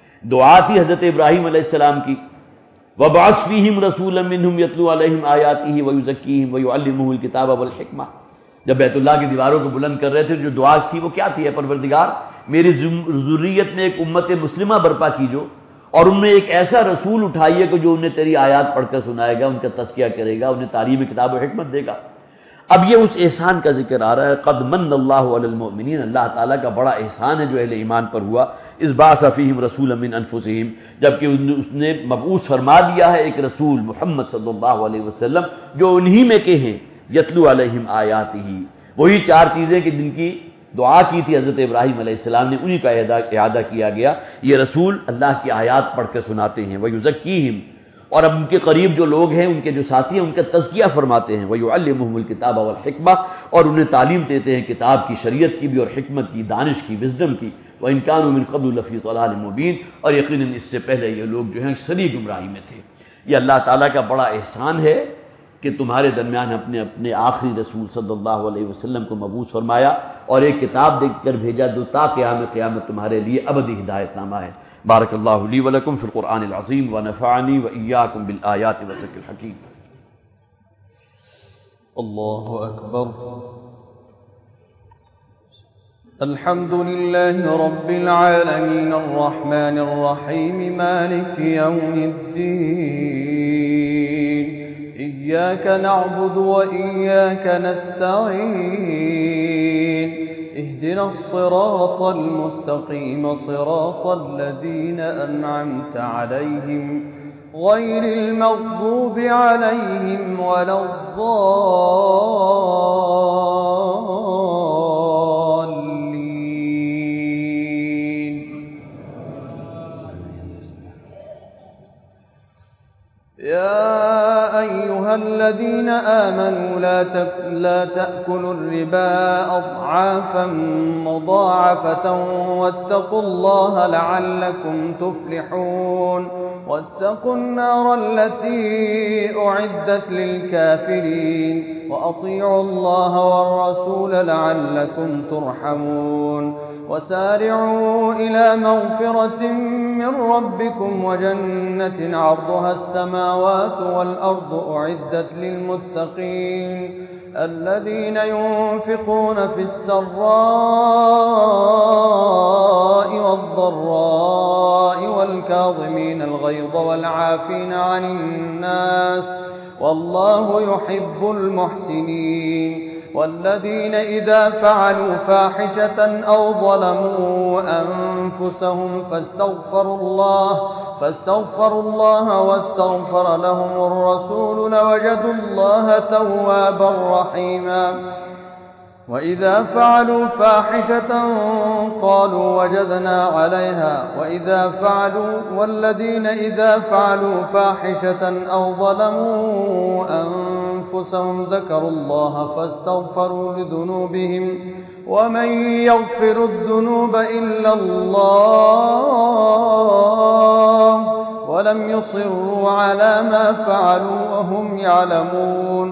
دعا تھی حضرت ابراہیم علیہ السلام کی، وَبَعَثْ فِيهِمْ رَسُولًا مِّنْهُمْ يَتْلُو عَلَيْهِمْ آيَاتِهِ وَيُزَكِّيهِمْ وَيُعَلِّمُهُمُ الْكِتَابَ وَالْحِكْمَةَ، جب بیت اللہ کی دیواروں کو بلند کر رہے تھے، جو دعا تھی وہ کیا تھی؟ اے پروردگار، میری ذریت میں ایک امت مسلمہ برپا کیجو، اور ان میں ایک ایسا رسول اٹھائیے کہ جو انہیں تیری آیات پڑھ کر سنائے گا، ان کا تزکیہ کرے گا، انہیں تعلیم کتاب و حکمت دے گا۔ اب یہ اس احسان کا ذکر آ رہا ہے، قد من اللہ علی المؤمنین، اللہ تعالیٰ کا بڑا احسان ہے جو اہل ایمان پر ہوا۔ اذ بعث فیہم رسولا من انفسہم، جبکہ اس نے مبعوث فرما دیا ہے ایک رسول محمد صلی اللہ علیہ وسلم جو انہی میں کے ہیں، یتلو علیہم آیاتہ، وہی چار چیزیں کہ جن کی دعا کی تھی حضرت ابراہیم علیہ السلام نے، انہی کا اعادہ کیا گیا۔ یہ رسول اللہ کی آیات پڑھ کر سناتے ہیں، وَيُزَكِّيهِمْ، اور اب ان کے قریب جو لوگ ہیں، ان کے جو ساتھی ہیں، ان کا تزکیہ فرماتے ہیں، وَيُعَلِّمُهُمُ الْكِتَابَ وَالْحِكْمَةَ، اور انہیں تعلیم دیتے ہیں کتاب کی، شریعت کی بھی، اور حکمت کی، دانش کی، وزڈم کی۔ وَإِن كَانُوا مِن قَبْلُ لَفِي ضَلَالٍ مُّبِينٍ، اور یقیناً اس سے پہلے یہ لوگ جو ہیں سری گمراہی میں تھے۔ یہ اللہ تعالیٰ کا بڑا احسان ہے کہ تمہارے درمیان اپنے اپنے آخری رسول صلی اللہ علیہ وسلم کو مبعوث فرمایا، اور ایک کتاب دے کر بھیجا جو تا قیام قیامت تمہارے لیے ابدی ہدایت نامہ ہے۔ بارک اللہ لی ولکم فی القرآن العظیم ونفعنی وإیاکم بالآیات والذکر الحکیم۔ اللہ اکبر۔ الحمد للہ رب العالمین الرحمن الرحیم مالک یوم الدین، إياك نعبد وإياك نستعين، اهدنا الصراط المستقيم صراط الذين أنعمت عليهم غير المغضوب عليهم ولا الضالين۔ يا أيها الذين آمنوا لا لا تأكلوا الربا أضعافا مضاعفة واتقوا الله لعلكم تفلحون، واتقوا النار التي أعدت للكافرين، وأطيعوا الله والرسول لعلكم ترحمون، وسارعوا إلى مغفرة من ربكم وجنة عرضها السماوات والأرض أعدت للمتقين، الذين ينفقون في السراء والضراء والكاظمين الغيظ والعافين عن الناس، والله يحب المحسنين، والذين إذا فعلوا فاحشة أو ظلموا أنفسهم فاستغفروا الله فاستغفروا الله واستغفر لهم الرسول لوجدوا الله توابا رحيما، وإذا فعلوا فاحشة قالوا وجدنا عليها وإذا فعلوا والذين إذا فعلوا فاحشة أو ظلموا أنفسهم ذكروا الله فاستغفروا لذنوبهم ومن يغفر الذنوب إلا الله ولم يصروا على ما فعلوا وهم يعلمون،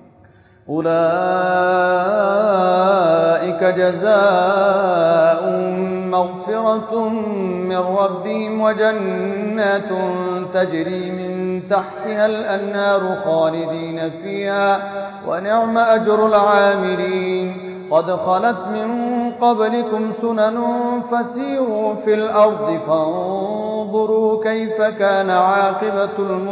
أولئك جزاؤهم مغفرة من ربهم وجنات تجري من تحتها الأنهار خالدين فيها ونعم أجر العاملين قد خلت من قبلكم سنن فسيروا في الأرض فانظروا كيف كان عاقبة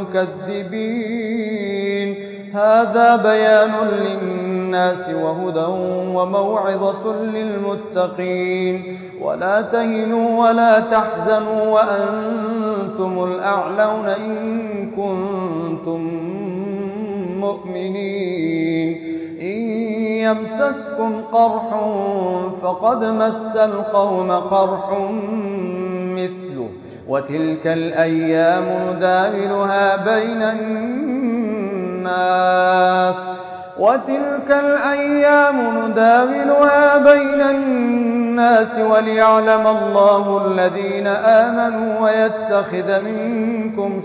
المكذبين هذا بيان للناس وهدى وموعظة للمتقين ولا تهنوا ولا تحزنوا وأنتم الأعلون إن كنتم مؤمنين إن يمسسكم قرح فقد مس القوم قرح مثله وتلك الأيام نداولها بين الناس وتلك الأيام نداولها بين الناس وليعلم الله الذين آمنوا ويتخذ منكم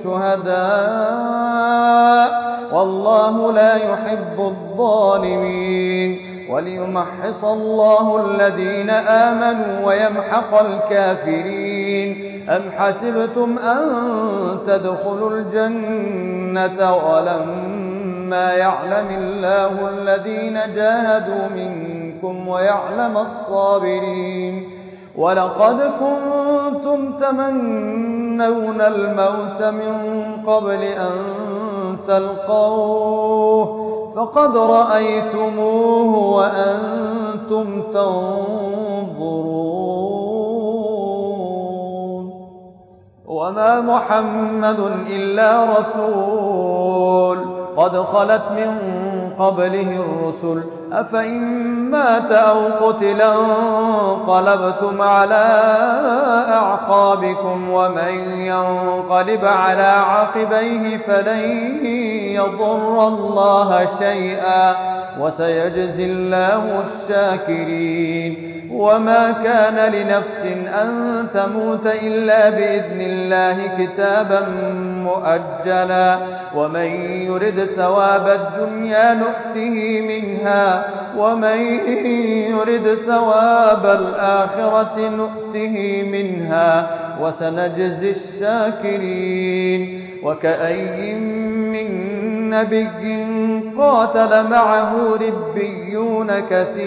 شهداء والله لا يحب الظالمين وليمحص الله الذين آمنوا ويمحق الكافرين أم حسبتم أن تدخلوا الجنة ولما يعلم الله الذين جاهدوا منكم ويعلم الصابرين ولقد كنتم تمنون الموت من قبل أن تلقوه فقد رأيتموه وأنتم تنظرون وما محمد إلا رسول قد خلت من قبله الرسل أفإن مات أو قتلا انقلبتم على أعقابكم ومن ينقلب على عقبيه فلن يضر الله شيئا وسيجزي الله الشاكرين وما كان لنفس أن تموت إلا بإذن الله كتابا مؤجلا ومن يرد ثواب الدنيا نؤته منها ومن يرد ثواب الآخرة نؤته منها وسنجزي الشاكرين وكأي من نبي قاتل معه ربيون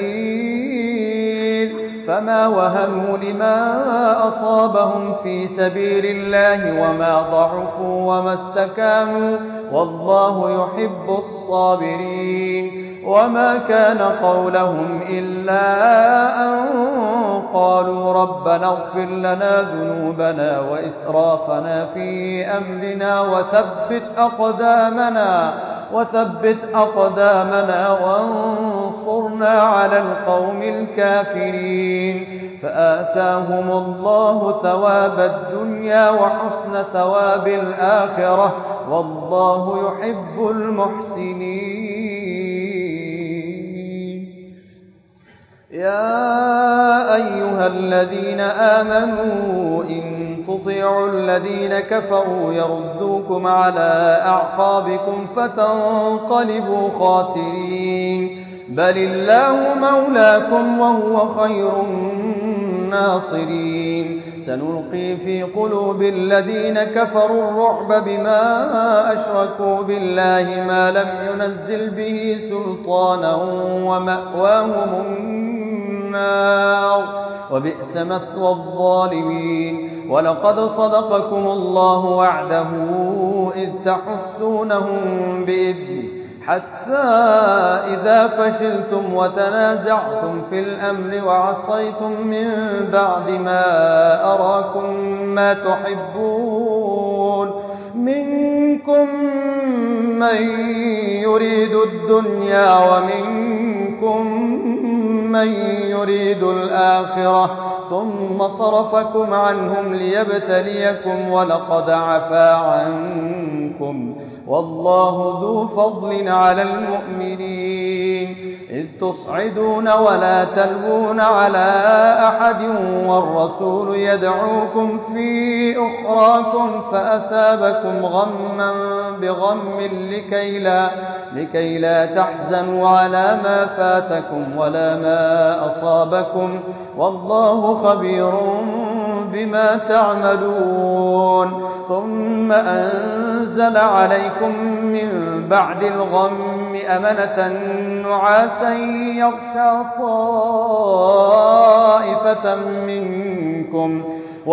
كثير فما وهنوا لما أصابهم في سبيل الله وما ضعفوا وما استكانوا والله يحب الصابرين وما كان قولهم إلا أن قالوا ربنا اغفر لنا ذنوبنا وإسرافنا في أمرنا وثبت أقدامنا وثبت أقدامنا وانصرنا على القوم الكافرين فآتاهم الله ثواب الدنيا وحسن ثواب الآخرة والله يحب المحسنين يا أيها الذين آمنوا إن تطيعوا الذين كفروا يردوكم على أعقابكم فتنقلبوا خاسرين بل الله مولاكم وهو خير الناصرين سنلقي في قلوب الذين كفروا الرعب بما أشركوا بالله ما لم ينزل به سلطانا ومأواهم النار وبئس مثوى الظالمين ولقد صدقكم الله وعده إذ تحسونهم بإذنه حتى إذا فشلتم وتنازعتم في الأمر وعصيتم من بعد ما أراكم ما تحبون منكم من يريد الدنيا ومنكم من يريد الآخرة ثم صرفكم عنهم ليبتليكم ولقد عفا عنكم والله ذو فضل على المؤمنين إذ تصعدون ولا تلوون على أحد والرسول يدعوكم في أخراكم فأثابكم غما بغم لكي لا, لكي لا تحزنوا على ما فاتكم ولا ما أصابكم والله خبير بما تعملون ثم أنزل عليكم من بعد الغم أمنة نعاسا يغشى طائفة منكم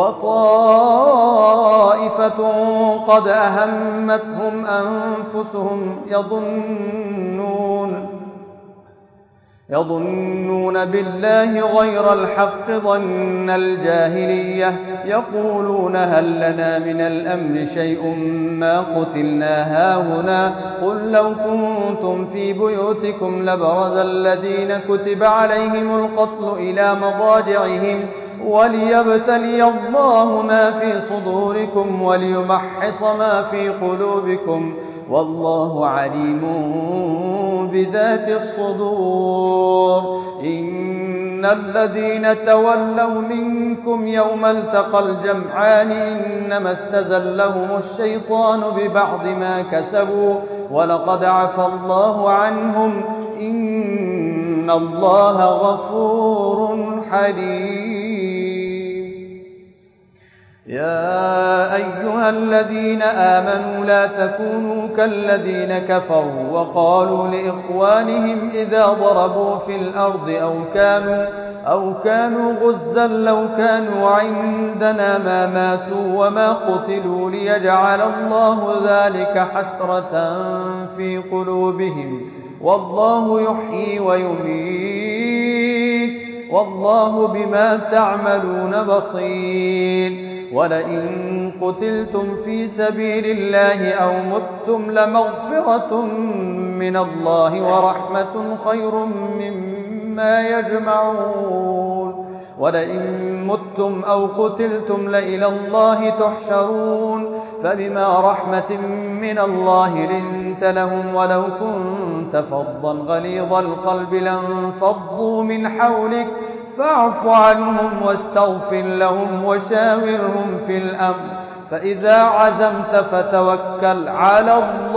وطائفة قد أهمتهم أنفسهم يظنون يظنون بالله غير الحق ظن الجاهلية يقولون هل لنا من الأمن شيء ما قتلنا هاهنا قل لو كنتم في بيوتكم لبرز الذين كتب عليهم القتل إلى مضاجعهم وليبتلي الله ما في صدوركم وليمحص ما في قلوبكم والله عليم بذات الصدور إن الذين تولوا منكم يوم التقى الجمعان إنما استزلهم الشيطان ببعض ما كسبوا ولقد عفى الله عنهم إن الله غفور حليم يا أيها الذين آمنوا لا تكونوا كالذين كفروا وقالوا لإخوانهم إذا ضربوا في الأرض أو كانوا, أو كانوا غزا لو كانوا عندنا ما ماتوا وما قتلوا ليجعل الله ذلك حسرة في قلوبهم والله يحيي ويميت والله بما تعملون بصير ولئن قتلتم في سبيل الله أو متم لمغفرة من الله ورحمة خير مما يجمعون ولئن متم أو قتلتم لإلى الله تحشرون فبما رحمة من الله لنت لهم ولو كنت فظا غليظ القلب لانفضوا من حولك فاعف عنهم واستغفر لهم وشاورهم في الأمر فإذا عزمت فتوكل على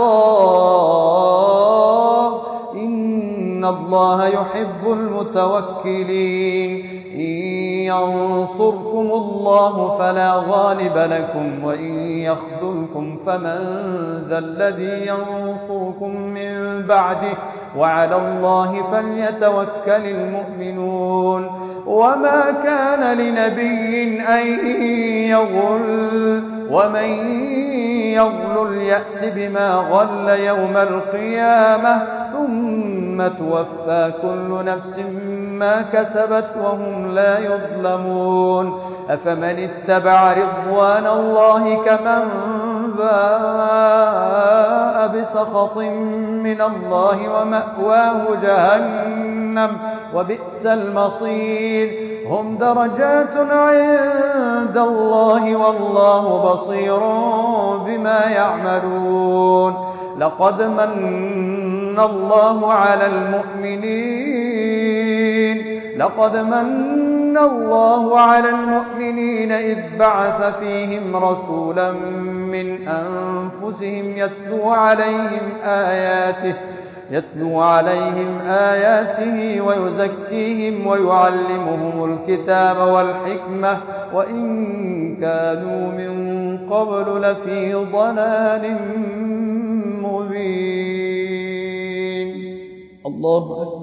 الله إن الله يحب المتوكلين إن ينصركم الله فلا غالب لكم وإن يخذلكم فمن ذا الذي ينصركم من بعده وعلى الله فليتوكل المؤمنون وما كان لنبي أن يغل ومن يغل يأت بما غل يوم القيامة ثم توفى كل نفس ما كسبت وهم لا يظلمون أفمن اتبع رضوان الله كمن باء بسخط من الله ومأواه جهنم وبئس المصير هم درجات عند الله والله بصير بما يعملون لقد من الله على المؤمنين لقد من الله على المؤمنين إذ بعث فيهم رسولا من أنفسهم يتلو عليهم آياته يتلو عليهم آياته ويزكيهم ويعلمهم الكتاب والحكمة وإن كانوا من قبل لفي ضلال مبين الله أكبر.